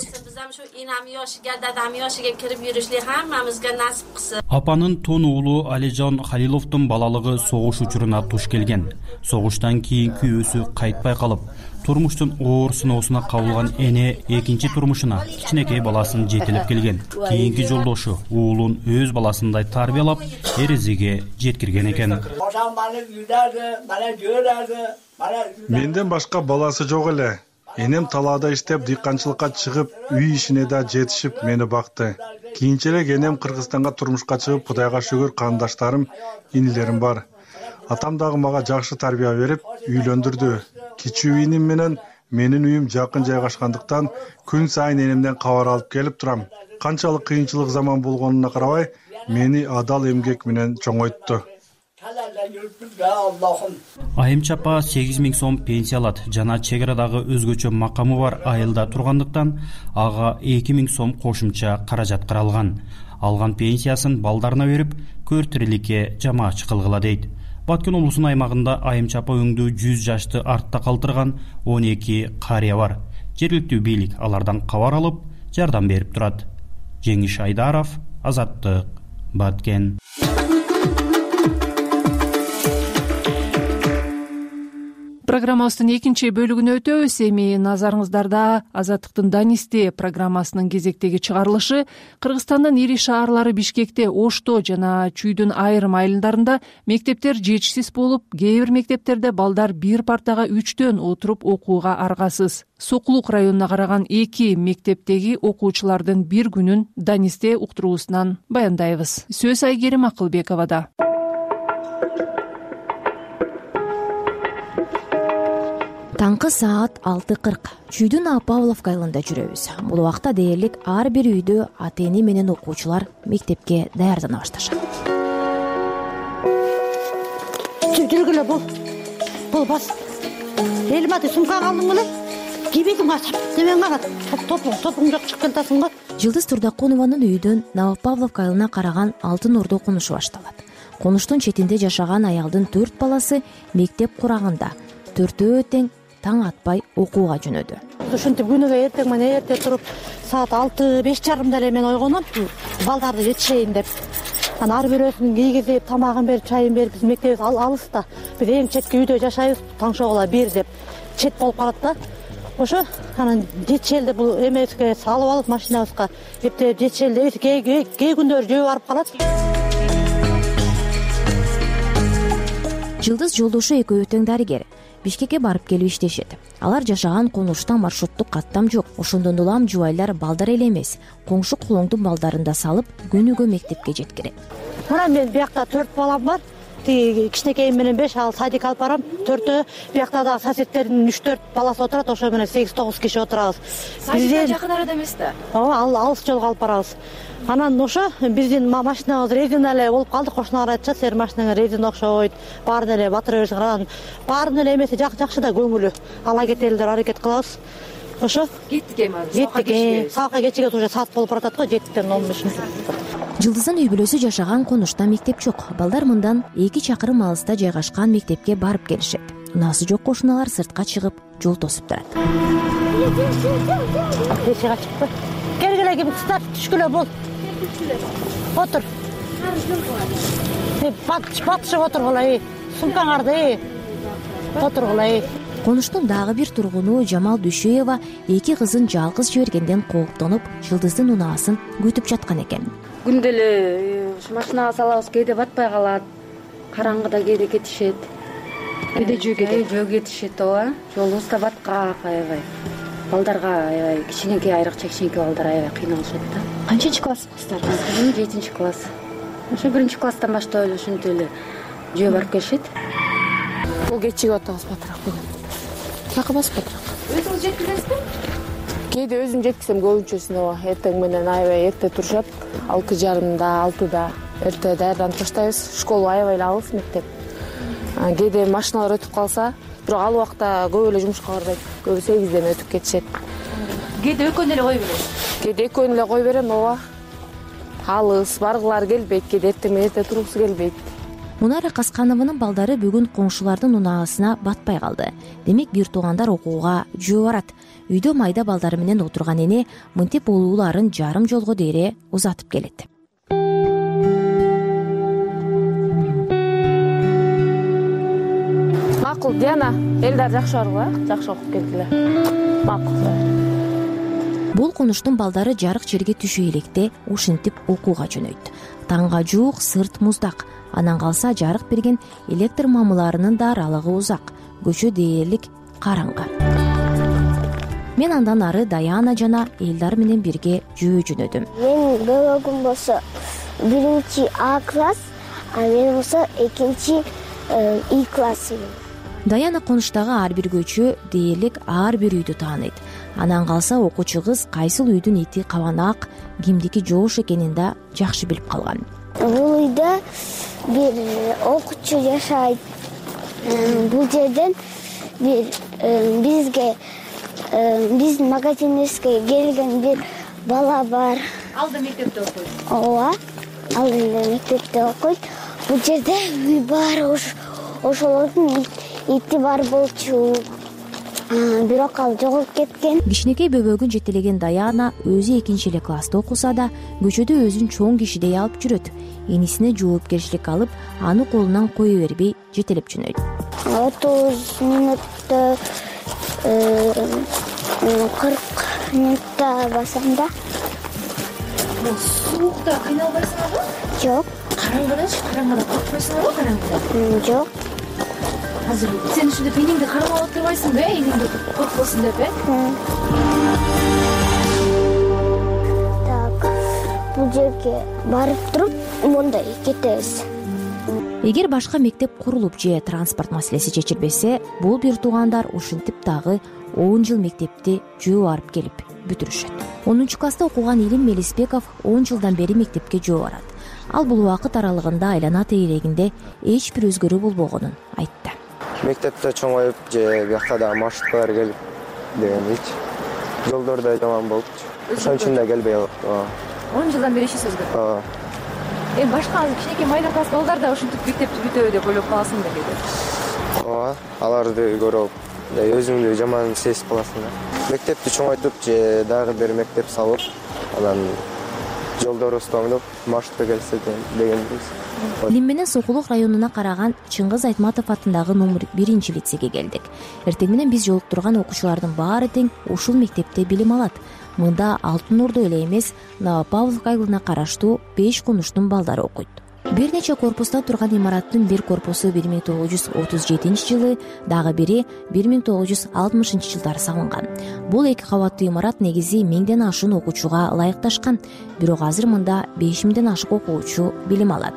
Апанын тун уулу Алижан Халиловдун балалыгы согуш учуруна туш келген. Согуштан кийин күйөөсү кайтпай калып, турмуштун оор сыноосуна кабылган эне экинчи турмушуна кичинекей баласын жетелеп келген. Кийинки жолдошу уулун өз баласындай тарбиялап, эрезиге жеткирген экен.
Менден башка баласы жок эле. энем талаада иштеп дыйканчылыкка чыгып үй ишине да жетишип мени бакты. Кийинчерээк энем Кыргызстанга турмушка чыгып, Кудайга шүгүр кандашдарым, инилерим бар. Атам дагы мага жакшы тарбия берип, үйлөндүрдү. Кичүү иним менен менин үйүм жакын жайгашкандыктан күн сайын энемден кабар алып келип турам. Канчалык кыйынчылык заман болгонуна карабай, мени адал эмгек менен чоңойтtu.
Айым чапа сегиз миң сом пенсия алат жана чек арадагы өзгөчө макамы бар айылда тургандыктан ага эки миң сом кошумча каражат каралган. Алган пенсиясын балдарына берип, көр тириликке жамаачы кылгыла дейт. Баткен облусунун аймагында айым чапа өңдүү жүз жашты артта калтырган он эки карыя бар. Жергиликтүү бийлик алардан кабар алып, жардам берип турат. Жеңиш Айдаров, Азаттык, Баткен.
Программабыздын экинчи бөлүгүнө өтөбүз. Эми назарыңыздарда Азаттыктын Данисти программасынын кезектеги чыгарылышы. Кыргызстандын ири шаарлары Бишкекте, Ошто жана Чүйдүн айрым айылдарында мектептер жетишсиз болуп, кээ бир мектептерде балдар бир партага үчтөн отуруп окууга аргасыз. Сокулук районуна караган эки мектептеги окуучулардын бир күнүн Данисте уктуруусунан баяндайбыз. Сөз Айгерим Акылбековада.
Таңкы саат алты кырк. Чүйдүн Павловка айылында жүрөбүз. Бул убакта дээрлик ар бир үйдө ата-эне менен окуучулар мектепке даярдана башташат.
Жүргүлө бол. Бол бас. Элмати сумка калдың беле? Кибетиң ачып, демен кагат. Топуң, топуң жок чыгып келатсың го.
Жылдыз Турдакунованын үйдөн Новопавловка айылына караган Алтын Ордо конушу башталат. Конуштун четинде жашаган аялдын төрт баласы мектеп курагында. Төртөө тең таң атпай окууга жөнөдү.
Ушинтип күнүгө эртең менен эрте туруп, саат алты беш жарымда эле мен ойгонуп, балдарды жетишейин деп. Анан ар бирөөсүн кийгизип, тамагын берип, чайын берип, биз мектебибиз алыс да. Биз эң четки үйдө жашайбыз, таң шогула бир деп чет болуп калат да. Ошо анан жетишелде бул эмебизге салып алып машинабызга эптеп жетишелде кээ кээ күндөр жөө барып калат.
Жылдыз жолдошу экөө тең дарыгер. Бишкекке барып келип иштешет. Алар жашаган конуштан маршруттук каттам жок. Ошондон улам жубайлар балдар эле эмес, коңшу кулоңдун балдарын да салып, күнүгө мектепке жеткирет.
Мына мен биякта төрт балам бар. Тиги кичинекейим менен беш, ал садик алып барам. Төртөө биякта да соседтердин үч төрт баласы отурат, ошо менен сегиз тогуз киши отурабыз.
Бизден жакын арада эмес да.
Ооба, ал алыс жолго алып барабыз. Анан ошо биздин машинабыз резина эле болуп калды. Кошуналар айтышат, сер машинаңа резина окшойт, баарын эле батыра берсең. Анан баарын эле эмеси жакшы да көңүлү. Ала кетели деп аракет кылабыз. Ошо
кеттик эми.
Кеттик. Саакка кечиге уже саат болуп баратат го, жеттен он беш мүнөт.
Жылдыздын үй бүлөсү жашаган конушта мектеп жок. Балдар мындан эки чакырым алыста жайгашкан мектепке барып келишет. Унаасы жок кошуналар сыртка чыгып, жол тосуп турат.
Эшиге чыкты. Келгиле ким кыздар, түшкүлө бол. Отур. Батышып отургула, сумкаңарды. Отургула.
Конуштун дагы бир тургуну Жамал Дүшөева эки кызын жалгыз жибергенден кооптонуп, Жылдыздын унаасын күтүп жаткан экен.
Күндө эле машинага салабыз, кээде батпай калат. Караңгыда кээде кетишет. Кээде жөө кетет. Жөө кетишет, ооба. Жолубуз да баткак, аябай. Балдарга аябай кичинекей, айрыкча кичинекей балдар аябай кыйналышат да.
Канчынчы класс кыздар?
Кызым жетинчи класс. Ошо биринчи класстан баштап эле ушинтип эле жөө барып келишет.
Бул кечиге атабыз батыраак менен. Такы басып батыраак.
Өзүңүз жеткиресизби?
Кээде өзүм жеткизсем, көбүнчөсүн ооба. Эртең менен аябай эрте турушат. алты жарымда, алтыда эрте даярданып баштайбыз. Школа аябай эле алыс мектеп. Кээде машиналар өтүп калса, бирок ал убакта көп эле жумушка барбайт. Көбү сегизден өтүп кетишет.
Кээде экөөнү эле кой бересиз?
Кээде экөөнү эле кой берем, ооба. Алыс, баргылары келбейт, кээде эртең менен эрте тургусу келбейт.
Мунара Касканованын балдары бүгүн коңшулардын унаасына батпай калды. Демек бир туугандар окууга жөө барат. Үйдө майда балдары менен отурган эне мынтип улууларын жарым жолго дейре узатып келет.
Макул, Диана, элдар жакшы барбы? Жакшы окуп келдилер. Макул.
Бул конуштун балдары жарык жерге түшө электе ушинтип окууга жөнөйт. Таңга жуук сырт муздак. Анан калса жарык берген электр мамыларынын да аралыгы узак. Көчө дээрлик караңгы. мен андан ары Даяна жана Элдар менен бирге жөө жөнөдүм.
Менин бөлөгүм болсо биринчи А класс, а мен болсо экинчи И класс.
Даяна конуштагы ар бир көчө дээрлик ар бир үйдү тааныйт. Анан калса окуучу кыз кайсыл үйдүн ити кабанак, кимдики жоош экенин да жакшы билип калган.
Бул үйдө бир окуучу жашайт. Бул жерден бир бизге биздин магазинибизге келген бир бала бар.
Ал да мектепте окуйт.
Ооба, ал да мектепте окуйт. Бул жерде үй бар, ошолордун ити бар болчу. Бирок ал жоголуп кеткен.
Кичинекей бөбөгүн жетелеген Даяна өзү экинчи эле класста окуса да, көчөдө өзүн чоң кишидей алып жүрөт. Энисине жооптурушдук алып, аны колунан кое бербей жетелеп жөнөйт.
отуз мүнөттө кырк мүнөттө басам да.
Суукта кыйналбайсыңарбы?
Жок.
Караңгыдачы, караңгыда коркпойсуңарбы караңгыда?
Жок.
Азыр сен ушинтип энеңди кармап отурбайсыңбы, э, энеңди коркпосун деп, э?
Так, бул жерге барып туруп, мондай кетебиз.
Эгер башка мектеп курулуп же транспорт маселеси чечилбесе, бул бир туугандар ушинтип дагы он жыл мектепти жөө барып келип бүтүрүшөт. онунчу класста окуган Илим Мелисбеков он жылдан бери мектепке жөө барат. Ал бул убакыт аралыгында айлана тейлегинде эч бир өзгөрүү болбогонун айтты.
Мектепте чоңоюп же биякта да маршруткалар келип дегенчи. Жолдор да жаман болупчу. Ошон үчүн да келбей калып.
он жылдан бери эч өзгөрбөйт.
Ооба.
Эми башка кичинекей майда класс балдар да ушинтип мектепти бүтөбү деп ойлоп каласың да кээде.
Ооба, аларды көрүп, өзүңдү жаман сезип каласың да. Мектепти чоңойтуп же дагы бир мектеп салып, анан жолдорубузду оңдоп, маршрутка келсе дегенбиз.
Илим менен Сокулук районуна караган Чыңгыз Айтматов атындагы номер биринчи лицейге келдик. Эртең менен биз жолуктурган окуучулардын баары тең ушул мектепте билим алат. Мында Алтын Ордо эле эмес, Новопавловка айылына караштуу беш конуштун балдары окуйт. Бир нече корпустан турган имараттын бир корпусу бир миң тогуз жүз отуз жетинчи жылы, дагы бири бир миң тогуз жүз алтымышынчы жылдары салынган. Бул эки кабаттуу имарат негизи миңден ашуун окуучуга ылайыкташкан, бирок азыр мында беш миңден ашык окуучу билим алат.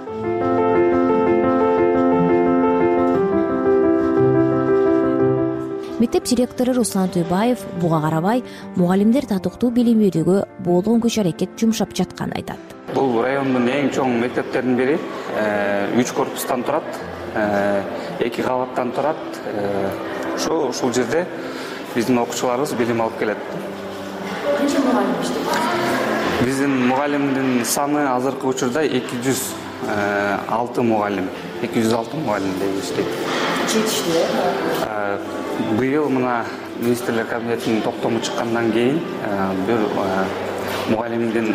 Мектеп директору Руслан Туйбаев буга карабай мугалимдер татыктуу билим берүүгө болгон күч аракет жумшап жатканын айтат.
Бул райондун эң чоң мектептеринин бири, үч корпустан турат, эки кабаттан турат. Ошо ушул жерде биздин окуучуларыбыз билим алып келет.
Канча мугалим иштейт?
Биздин мугалимдин саны азыркы учурда эки жүз алты мугалим, эки жүз алты мугалим иштейт.
Жетиштүү, э?
Быйыл мына министрлер кабинетинин токтому чыккандан кийин бир мугалимдин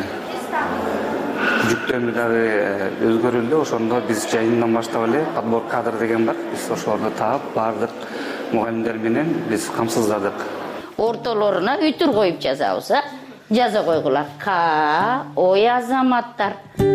жүктөмү дагы өзгөрүлдү. Ошондо биз жайынан баштап эле подбор кадр деген бар. Биз ошолорду таап, баардык мугалимдер менен биз камсыздадык.
Ортолоруна үтүр коюп жазабыз, а? Жаза койгула. Ка, ой азаматтар.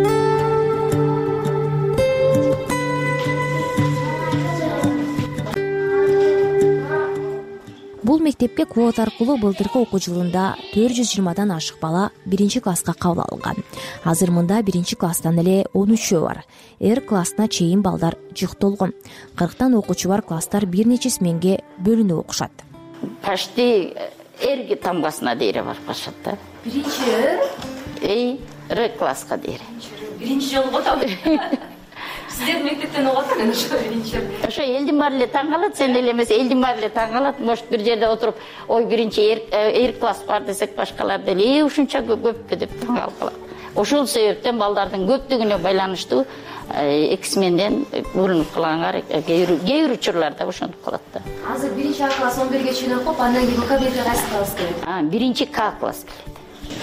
Бул мектепке квота аркылуу былтыркы окуу жылында төрт жүз жыйырмадан ашык бала биринчи класска кабыл алынган. Азыр мында биринчи класстан эле он үчөө бар. Эр классына чейин балдар жыктолгон. кырктан окуучу бар класстар бир нече сменге бөлүнүп окушат.
Почти эрги тамгасына дейре барып калышат да.
Биринчи эр?
Эй, эр класска дейре.
Биринчи жолу го да. Сиздердин мектептен угат мен ошо биринчи.
Ошо элдин баары эле таң калат, сен эле эмес, элдин баары эле таң калат. Может, бир жерде отуруп, ой, биринчи эр класс бар десек, башкалар деле э ушунча көппү деп таң калат. Ошол себептен балдардын көптүгүнө байланыштуу эки сменден бөлүнүп калганга кээ бир учурларда ошентип калат да.
Азыр биринчи А класс он бирге чейин окуп, андан кийин К бирге кайсы класс келет?
А, биринчи К класс келет.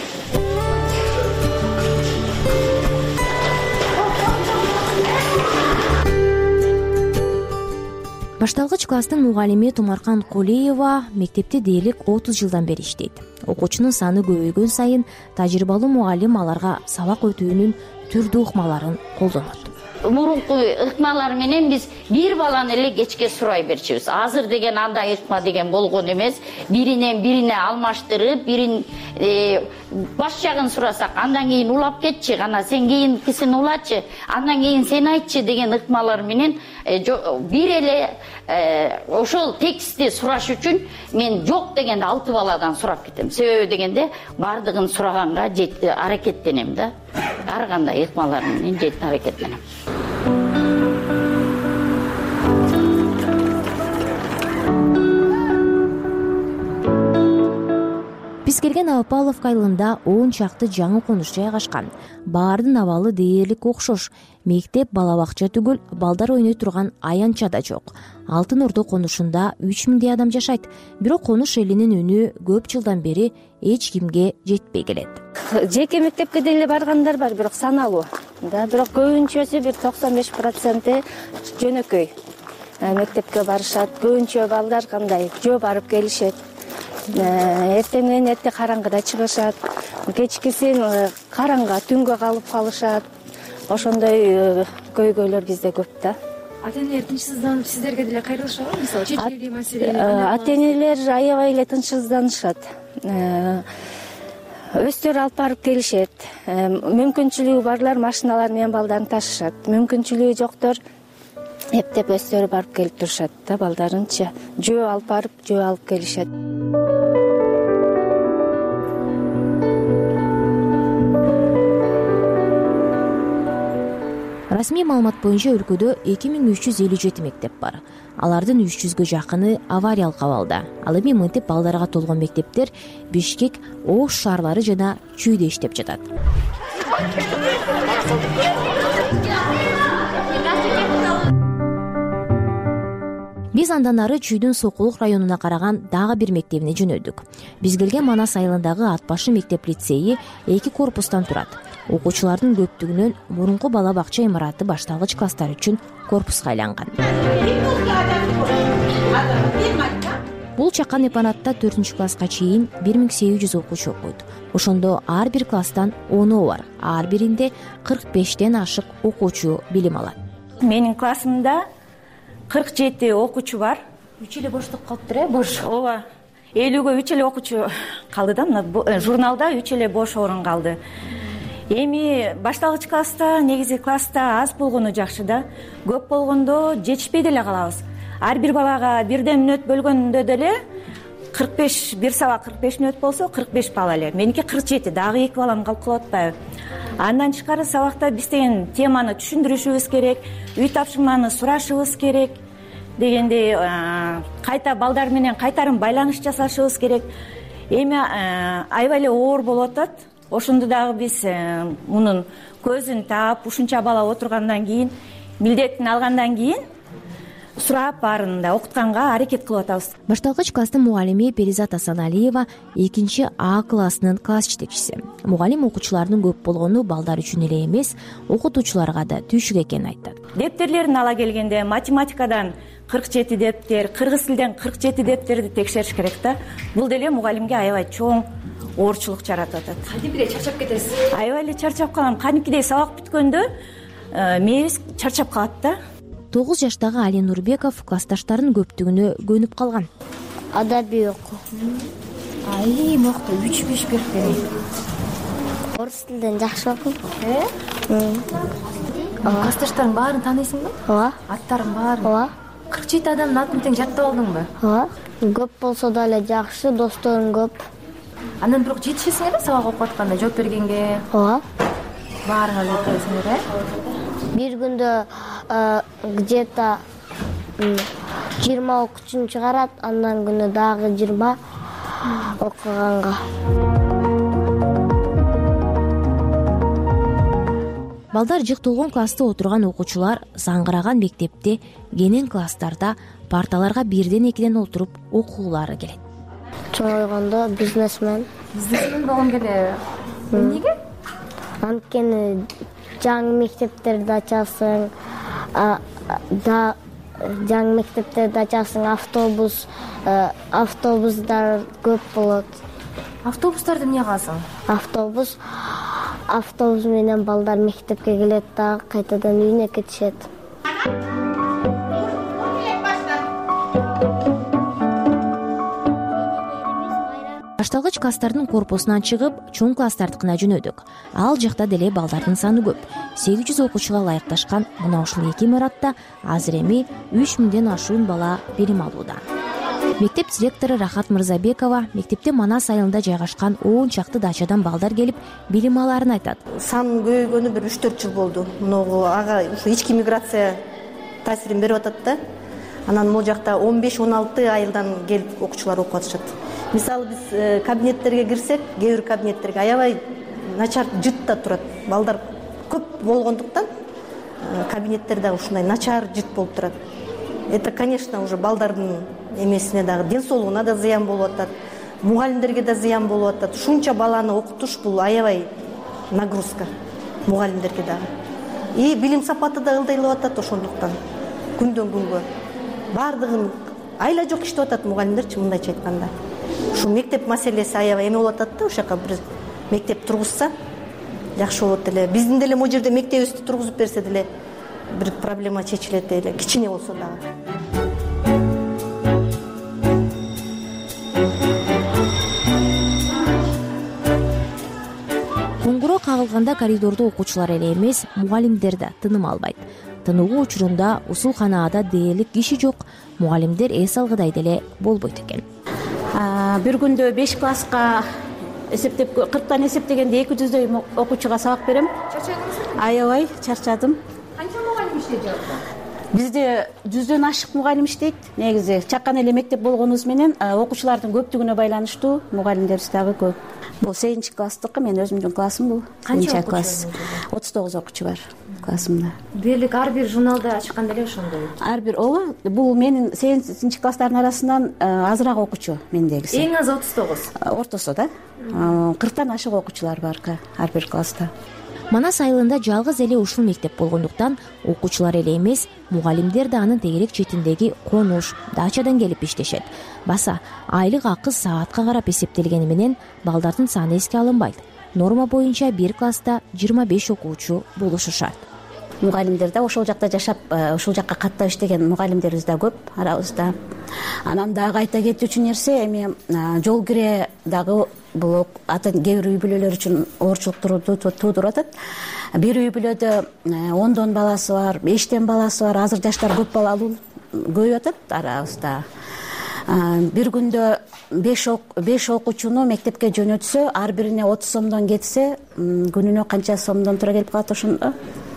Башталгыч класстын мугалими Тумаркан Кулиева мектепте дээрлик отуз жылдан бери иштейт. Окуучунун саны көбөйгөн сайын тажрыйбалуу мугалим аларга сабак өтүүнүн түрдүү ыкмаларын колдонот.
мурунку ыкмалар менен биз бир баланы эле кечке сурай берчүбүз. Азыр деген андай ыкма деген болгон эмес. Биринен бирине алмаштырып, бирин баш жагын сурасак, андан кийин улап кетчи, ана сен кийинкисин улачы, андан кийин сен айтчы деген ыкмалар менен бир эле ошол текстти сураш үчүн мен жок дегенде алты баладан сурап кетем. Себеби дегенде бардыгын сураганга аракеттенем да. Ар кандай ыкмалар менен жетин аракеттенем.
Биз келген Апаловка айылында он чакты жаңы конуш жайгашкан. Баардын абалы дээрлик окшош. Мектеп, бала бакча түгүл, балдар ойной турган аянча да жок. Алтын Ордо конушунда үч миңдей адам жашайт. Бирок конуш элинин үнү көп жылдан бери эч кимге жетпей келет.
Жеке мектепке деле баргандар бар, бирок саналуу. Да, бирок көбүнчөсү бир токсон беш проценти жөнөкөй мектепке барышат. Көбүнчө балдар кандай жөө барып келишет. Эртең менен эрте караңгыда чыгышат. Кечкисин караңга түнгө калып калышат. Ошондой көйгөйлөр бизде көп да.
Ата-энелер тынчсызданып сиздерге деле кайрылышабы? Мисалы, чечилген маселе.
Ата-энелер аябай эле тынчсызданышат. Өздөрү алып барып келишет. Мүмкүнчүлүгү барлар машиналар менен балдарын ташышат. Мүмкүнчүлүгү жоктор эптеп өздөрү барып келип турушат да, балдарынча. Жөө алып барып, жөө алып келишет.
Расмий маалымат боюнча өлкөдө эки миң үч жүз элүү жети мектеп бар. Алардын үч жүзгө жакыны авариялык абалда. Ал эми мынтип балдарга толгон мектептер Бишкек, Ош шаарлары жана Чүйдө иштеп жатат. Биз андан ары Чүйдүн Сокулук районуна караган дагы бир мектебине жөнөдүк. Биз келген Манас айылындагы Ат башы мектеп лицейи эки корпустан турат. Окуучулардын көптүгүнөн мурунку бала бакча имараты башталгыч класстар үчүн корпуска айланган. Бул чакан эпанатта төртүнчү класска чейин бир миң сегиз жүз окуучу окуйт. Ошондо ар бир класстан оноо бар. Ар биринде кырк бештен ашык окуучу билим алат.
Менин классымда кырк жети окуучу бар.
үч эле боштук калыптыр, э, бош.
Ооба. элүүгө үч эле окуучу калды да, мына журналда үч эле бош орун калды. Эми башталгыч класста, негизи класста аз болгону жакшы да. Көп болгондо жетишпей деле калабыз. Ар бир балага бирден мүнөт бөлгөндө деле кырк беш, бир сабак кырк беш мүнөт болсо кырк беш бала эле. Меники кырк жети, дагы эки баланы калып калып атпайбы? Андан тышкары сабакта биз деген теманы түшүндүрүшүбүз керек, үй тапшырманы сурашыбыз керек дегендей, кайта балдар менен кайтарым байланыш жасашыбыз керек. Эми аябай эле оор болуп атат. Ошондо дагы биз мунун көзүн таап, ушунча бала отургандан кийин, милдетин алгандан кийин сурап баарын да окутканга аракет кылып атабыз.
Башталгыч класстын мугалими Перизат Асаналиева экинчи А классынын класс жетекчиси. Мугалим окуучулардын көп болгону балдар үчүн эле эмес, окутуучуларга да түйшүк экенин айтат.
Дептердерин ала келгенде математикадан кырк жети дептер, кыргыз тилден кырк жети дептерди текшериш керек да. Бул деле мугалимге аябай чоң оорчулук жаратып атат.
Кадимкидей чарчап кетесиз?
Аябай эле чарчап калам. Кадимкидей сабак бүткөндө мээбиз чарчап калат да.
тогуз жаштагы Али Нурбеков классташтарынын көптүгүнө көнүп калган.
Адабий окуу.
Ай, мыкты, үч беш берген.
Орус тилден жакшы окуйм.
Э? Классташтарың баарын тааныйсыңбы?
Ооба.
Аттарын баарын?
Ооба.
кырк жети адамдын атын тең жаттап алдыңбы?
Ооба. Көп болсо дагы жакшы, досторум көп.
Андан бирок жетишесиңер да сабак окуп атканда жооп бергенге?
Ооба.
Баарыңа жооп бересиңер, э?
Бир күндө где-то жыйырма окуучуну чыгарат, андан күнү дагы жыйырма окуганга.
Балдар жык толгон класста отурган окуучулар заңгыраган мектепте кенен класстарда парталарга бирден экиден отуруп окуулары келет.
Чоңойгондо бизнесмен.
Бизнесмен болгон келе. Эмнеге?
Анткени жаңы мектептерди ачасың, да жаңы мектептерди ачасың, автобус, автобустар көп болот.
Автобустарды эмне кыласың?
Автобус автобус менен балдар мектепке келет дагы кайтадан үйүнө кетишет.
башталгыч класстардын корпусунан чыгып чоң класстардыкына жөнөдүк. Ал жакта деле балдардын саны көп. сегиз жүз окуучуга ылайыкташкан мына ушул эки имаратта азыр эми үч миңден ашуун бала билим алууда. Мектеп директору Рахат Мырзабекова мектепте Манас айылында жайгашкан он чакты дачадан балдар келип билим алаарын айтат.
Сан көйгөнү бир үч төрт жыл болду. Муну ага ушу ички миграция таасирин берип атат да. Анан могу жакта он беш он алты айылдан келип окуучулар окуп атышат. Мисалы биз кабинеттерге кирсек, кээ бир кабинеттерге аябай начар жытта турат. Балдар көп болгондуктан кабинеттер дагы ушундай начар жыт болуп турат. Это, конечно, уже балдардын эмесине дагы, ден соолугуна да зыян болуп атат, мугалимдерге да зыян болуп атат. Ушунча баланы окутуш бул аябай нагрузка мугалимдерге дагы. И билим сапаты да ылдыйлап атат ошондуктан. Күндөн күнгө баардыгын айла жок иштеп атат мугалимдерчи, мындайча айтканда. Ушу мектеп маселеси аябай эме болуп атат да, ошол жака бир мектеп тургузса жакшы болот эле. Биздин деле могу жерде мектебибизди тургузуп берсе деле бир проблема чечилет эле, кичине болсо дагы.
Коңгуроо кагылганда коридордо окуучулар эле эмес, мугалимдер да тыным албайт. Тыныгуу учурунда усулканаада дээрлик киши жок, мугалимдер эс алгыдай деле болбойт экен.
Бир күндө беш класска эсептеп кырктан эсептегенде эки жүздөй окуучуга сабак берем. Чарчадыңызбы? Аябай чарчадым. Канча мугалим иштейт жалпы? Бизде жүздөн ашык мугалим иштейт. Негизи чакан эле мектеп болгонубуз менен окуучулардын көптүгүнө байланыштуу мугалимдерибиз дагы көп. Бул сегизинчи класстыкы, мен өзүмдүн классым бул.
Канча
класс? отуз тогуз окуучу бар классымда.
Дээрлик ар бир журналда ачканда эле ошондой.
Ар бир ооба, бул менин сегизинчи класстардын арасынан азыраак окуучу мендегиси.
Эң аз отуз тогуз.
Ортосу да. кырктан ашык окуучулар бар ар бир класста.
Манас айылында жалгыз эле ушул мектеп болгондуктан окуучулар эле эмес, мугалимдер да анын тегерек четиндеги конуш, дачадан келип иштешет. Баса айлык акы саатка карап эсептелгени менен балдардын саны эске алынбайт. Норма боюнча бир класста жыйырма беш окуучу болушушат.
Мугалимдер да ошол жакта жашап, ошол жакка каттап иштеген мугалимдерибиз да көп арабызда. Анан дагы айта кетүүчү нерсе, эми жол кире дагы бул ата кээ бир үй бүлөлөр үчүн оорчулук туудуруп атат. Бир үй бүлөдө ондон баласы бар, бештен баласы бар, азыр жаштар көп балалуу көбөйүп атат арабызда. Бир күндө беш окуучуну мектепке жөнөтсө, ар бирине отуз сомдон кетсе, күнүнө канча сомдон туура келип калат ошондо?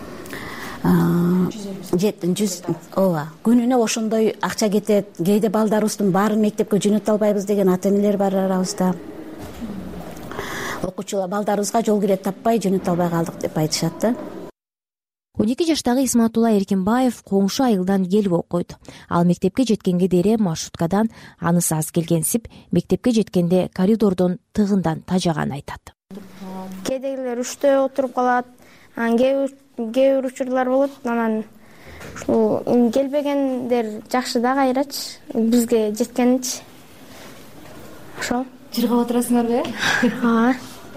жүз ооба, күнүнө ошондой акча кетет. Кээде балдарыбыздын баарын мектепке жөнөтө албайбыз деген ата энелер бар арабызда. Окуучулар балдарыбызга жол кире таппай жөнөтө албай калдык деп айтышат да.
он эки жаштагы Исматулла Эркинбаев коңшу айылдан келип окуйт. Ал мектепке жеткенге дейре маршруткадан анысы аз келгенсип, мектепке жеткенде коридордон тыгындан тажаган айтат.
Кээдегилер үчтө отуруп калат, кээ бир учурлар болот, анан ушул келбегендер жакшы да кайрач, бизге жеткенчи. Ошо.
Жыргап отурасыңарбы?
Ооба.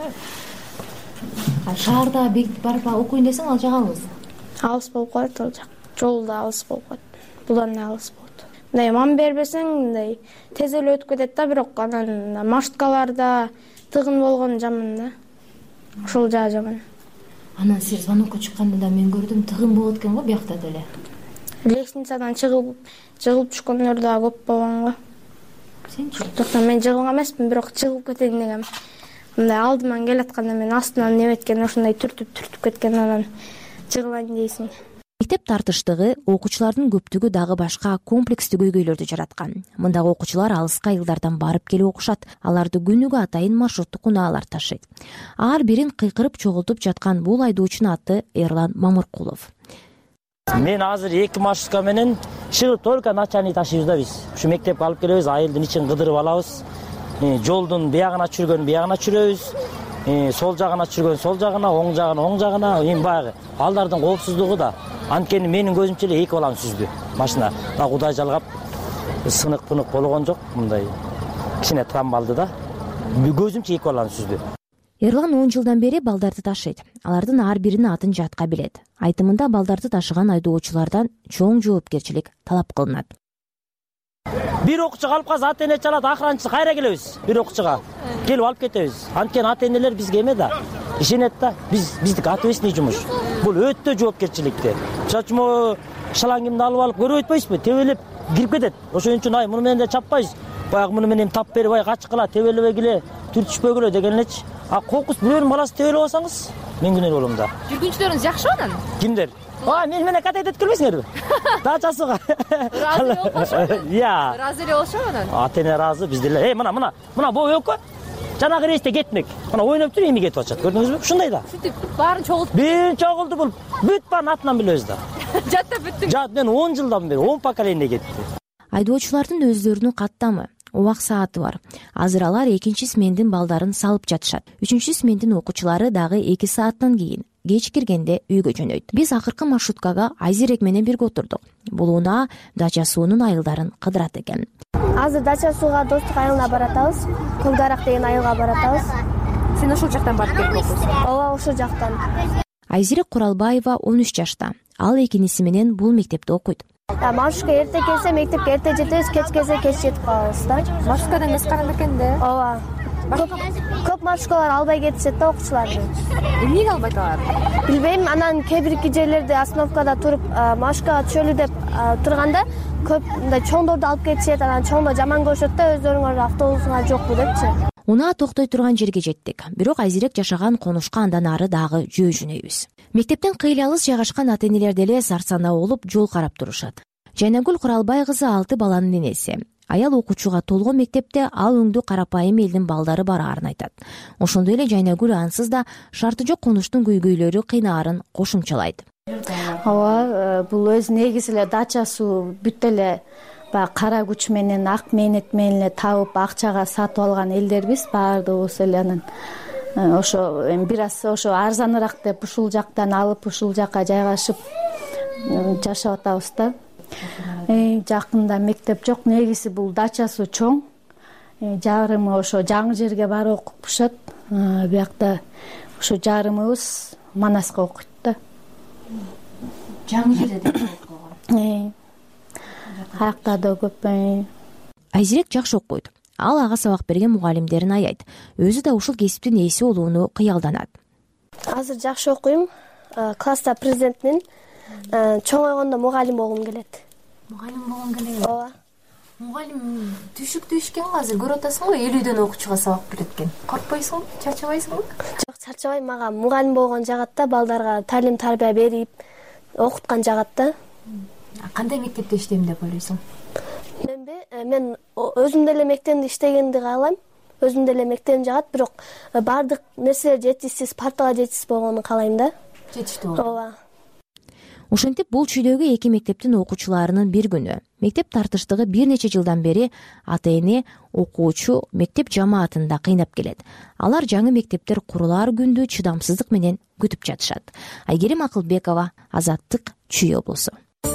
Шаарда барып окуйн десең ал жак алыс.
Алыс болуп калат ал жак. Жол да алыс болуп калат. Будан да алыс болот. Мындай ман бербесең, мындай тез эле өтүп кетет да, бирок анан маршруткаларда тыгын болгон жаман да. Ошол жагы жаман.
Анан сиз звонокко чыкканда да мен көрдүм, тыгын болот экен го биякта деле.
Лестницадан чыгып, чыгып түшкөндөр да көп болгон го.
Сенчи?
Жокта мен жыгылган эмесмин, бирок чыгып кетейин дегем. Мындай алдыман келатканда мен астынан неметкен, ошондой түртүп-түртүп кеткен, анан жыгылайын дейсиң.
Мектеп тартыштыгы окуучулардын көптүгү дагы башка комплекстүү көйгөйлөрдү жараткан. Мындагы окуучулар алыска айылдардан барып келип окушат. Аларды күнүгө атайын маршруттук унаалар ташыйт. Ар бирин кыйкырып чогултуп жаткан бул айдоочунун аты Эрлан Мамыркулов.
Мен азыр эки маршрутка менен чыгып только начальный ташыйбыз да биз. Ушу мектепке алып келебиз, айылдын ичин кыдырып алабыз. Жолдун биягына чүргөн биягына чүрөбүз. Сол жагына чүргөн сол жагына, оң жагына оң жагына. Эми баягы балдардын коопсуздугу да. Анткени менин көзүмчө эле эки баланы сүздү машина. Да Кудай жалгап сынык-пынык болгон жок, мындай кичине травма алды да. Көзүмчө эки баланы сүздү.
эрлан он жылдан бери балдарды ташыйт. Алардын ар биринин атын жатка билет. Айтымында балдарды ташыган айдоочулардан чоң жоопкерчилик талап кылынат.
Бир окуучу калып калса ата эне чалат, охранчысы кайра келебиз. Бир окуучуга келип алып кетебиз. Анткени ата энелер бизге эме да, ишенет да. Биз биздики ответственный жумуш. Бул өтө жоопкерчиликти. Чачмо шлангымды алып алып көрүп өтпөйсүзбү? Тебелеп кирип кетет. Ошон үчүн ай муну менен да чаппайбыз. Баягы муну менен тап берип ай качкыла, тебелебегиле, түртүшпөгүлө деген элечи. А кокус бирөөнүн баласы тебелеп алсаңыз, мен күнөө болом да.
Жүргүнчүлөрүңүз жакшы анан?
Кимдер? А, мен менен катайт өтүп келбейсиңерби? Дачасыга.
Ыраазы эле болушобу?
Я.
Ыраазы эле болушобу анан?
Ата эне ыраазы, биз деле. Эй, мына, мына, мына бул экөө. Жанагы рейсте кетмек. Мына ойноп туруп эми кетип атышат. Көрдүңүзбү? Ушундай да.
Ушинтип баарын чогултуп.
Бир чогулду бул. Бүт баарын атынан билебиз да.
Жаттап бүттүң.
Жат, мен он жылдан бери, он поколение кетти.
Айдоочулардын өздөрүнүн каттамы, убак сааты бар. Азыр алар экинчи смендин балдарын салып жатышат. Үчүнчү смендин окуучулары дагы эки сааттан кийин кеч киргенде үйгө жөнөйт. Биз акыркы маршруткага Айзирек менен бирге отурдук. Бул унаа Дача суунун айылдарын кыдырат экен.
Азыр Дача сууга Достук айылына баратабыз. Кулдарак деген айылга баратабыз.
Сен ошол жактан барып келдиңби?
Ооба, ошол жактан.
Айзирек Куралбаева он үч жашта. Ал экиниси менен бул мектепте окуйт.
Маршрутка эрте келсе мектепке эрте жетебиз, кеч келсе кеч жетип калабыз да.
Маршруткадан кыскарам экен да.
Ооба. Көп маршруткалар албай кетишет да окуучуларды.
Эмнеге албайт алар?
Билбейм, анан кээ бирки жерлерде остановкада туруп маршруткага түшөлү деп турганда көп мындай чоңдорду алып кетишет, анан чоңдор жаман көрүшөт да, өздөрүңөр автобусуңар жокпу депчи.
Унаа токтой турган жерге жеттик. Бирок Айзирек жашаган конушка андан ары дагы жөө жөнөйбүз. Мектептен кыйла алыс жайгашкан ата энелер деле сарсанаа болуп жол карап турушат. Жайнагүл Куралбай кызы алты баланын энеси. Аял окуучуга толгон мектепте ал өңдүү карапайым элдин балдары бараарын айтат. Ошондой эле Жайнагүл ансыз да шарты жок конуштун көйгөйлөрү кыйнаарын кошумчалайт.
Ооба, бул өз негизи эле Дача суу бүт эле баягы кара күч менен, ак мээнет менен эле табып акчага сатып алган элдербиз баардыгыбыз эле. Анан ошо бир аз ошо арзаныраак деп ушул жактан алып ушул жакка жайгашып жашап атабыз да. Жакында мектеп жок, негизи бул Дача суу чоң. Жарымы ошо жаңы жерге барып окупушат. Биякта ошо жарымыбыз Манаска окуйт да.
Жаңы жерде деп окуйт.
Аякта да көп.
Айзирек жакшы окуйт. Ал ага сабак берген мугалимдерин аят. Өзү да ушул кесиптин ээси болууну кыялданат.
Азыр жакшы окуйм. Класста президенттин чоңойгондо мугалим болгум келет.
Мугалим болгум келет.
Ооба.
Мугалим түшүктүү ишкен го, азыр көрүп атасың го, элүүдөн окуучуга сабак берет экен. Коркпойсуңбу? Чарчабайсыңбы?
Жок, чарчабайм. Мага мугалим болгон жагатта балдарга талим тарбия берип, окуткан жагатта.
Кандай мектепте иштейм деп ойлойсуң?
Менби, мен өзүм деле мектепте иштегенди каалайм. Өзүм деле мектебим жагат, бирок баардык нерселер жетишсиз, партага жетишсиз болгонун каалайм да.
Жетиштүү болот.
Ооба.
Ошентип бул чүйдөгү эки мектептин окуучуларынын бир күнү. Мектеп тартыштыгы бир нече жылдан бери ата эне, окуучу, мектеп жамаатында кыйнап келет. Алар жаңы мектептер курулар күндү чыдамсыздык менен күтүп жатышат. Айгерим Акылбекова, Азаттык, Чүй облусу.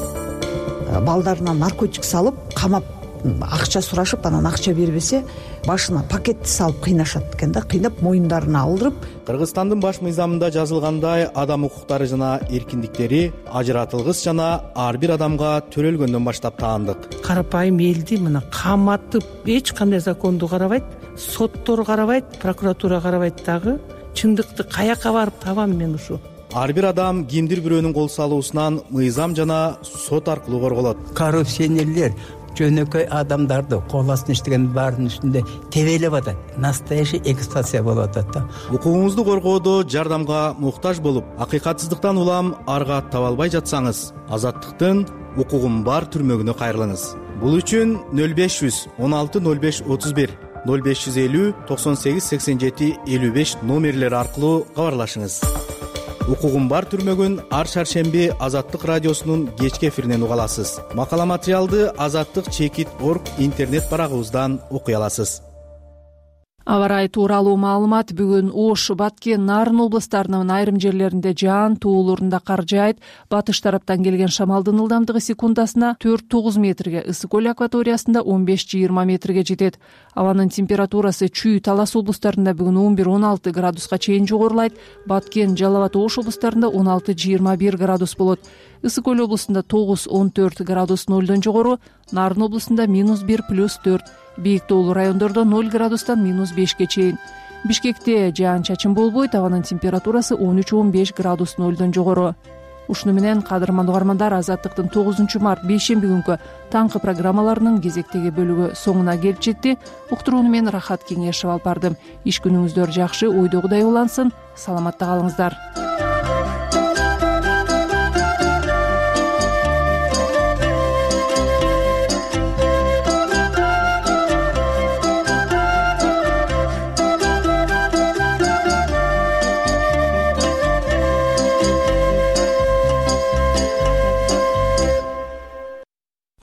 Балдарына наркотик салып, камап акча сурашып, анан акча бербесе, башына пакетти салып кыйнашат экен да, кыйнап моюндарына алдырып.
Кыргызстандын баш мыйзамында жазылгандай, адам укуктары жана эркиндиктери ажыратылгыс жана ар бир адамга төрөлгөндөн баштап таандык.
Карапайым элди мына каматып, эч кандай законду карабайт, соттор карабайт, прокуратура карабайт дагы. Чындыкты каяка барып табам мен ушу?
Ар бир адам кимдир бирөөнүн кол салуусунан мыйзам жана сот аркылуу корголот.
Коррупционерлер жөнөкөй адамдарды кол астына иштеген баарынын үстүндө тебелеп атат. Настоящий эксплуатация болуп атат да.
Укугуңузду коргоодо жардамга муктаж болуп, акыйкатсыздыктан улам арга таба албай жатсаңыз, Азаттыктын укугум бар түрмөгүнө кайрылыңыз. Бул үчүн нөл беш жүз он алты нөл беш отуз бир, нөл беш жүз элүү токсон сегиз сексен жети элүү беш номерлери аркылуу кабарлашыңыз. Укугум бар түрмөгүн ар шаршемби Азаттык радиосунун кечки эфиринен уга аласыз. Макала материалды азаттык чекит точка орг интернет барагыбыздан окуй аласыз.
Аба ырайы тууралуу маалымат. Бүгүн Ош, Баткен, Нарын облустарынын айрым жерлеринде жаан, туулурунда кар жаайт. Батыш тараптан келген шамалдын ылдамдыгы секундасына төрт тогуз метрге, ысык көл акваториясында он беш жыйырма метрге жетет. Абанын температурасы Чүй, Талас облустарында бүгүн он бир он алты градуска чейин жогорулайт. Баткен, Жалал абад, Ош облустарында он алты жыйырма бир градус болот. Ысык көл облусунда тогуз он төрт градус нолдон жогору, Нарын облусунда минус бир плюс төрт, бийик тоолуу райондордо ноль градустан минус бешке чейин. Бишкекте жаан чачын болбойт, абанын температурасы он үч он беш градус нолдон жогору. Ушуну менен кадырман угармандар, Азаттыктын тогузунчу март бейшемби күнкү таңкы программаларынын кезектеги бөлүгү соңуна келип жетти. Уктурууну мен Рахат Кеңешев алып бардым. Иш күнүңүздөр жакшы, ойдогудай улансын. Саламатта калыңыздар.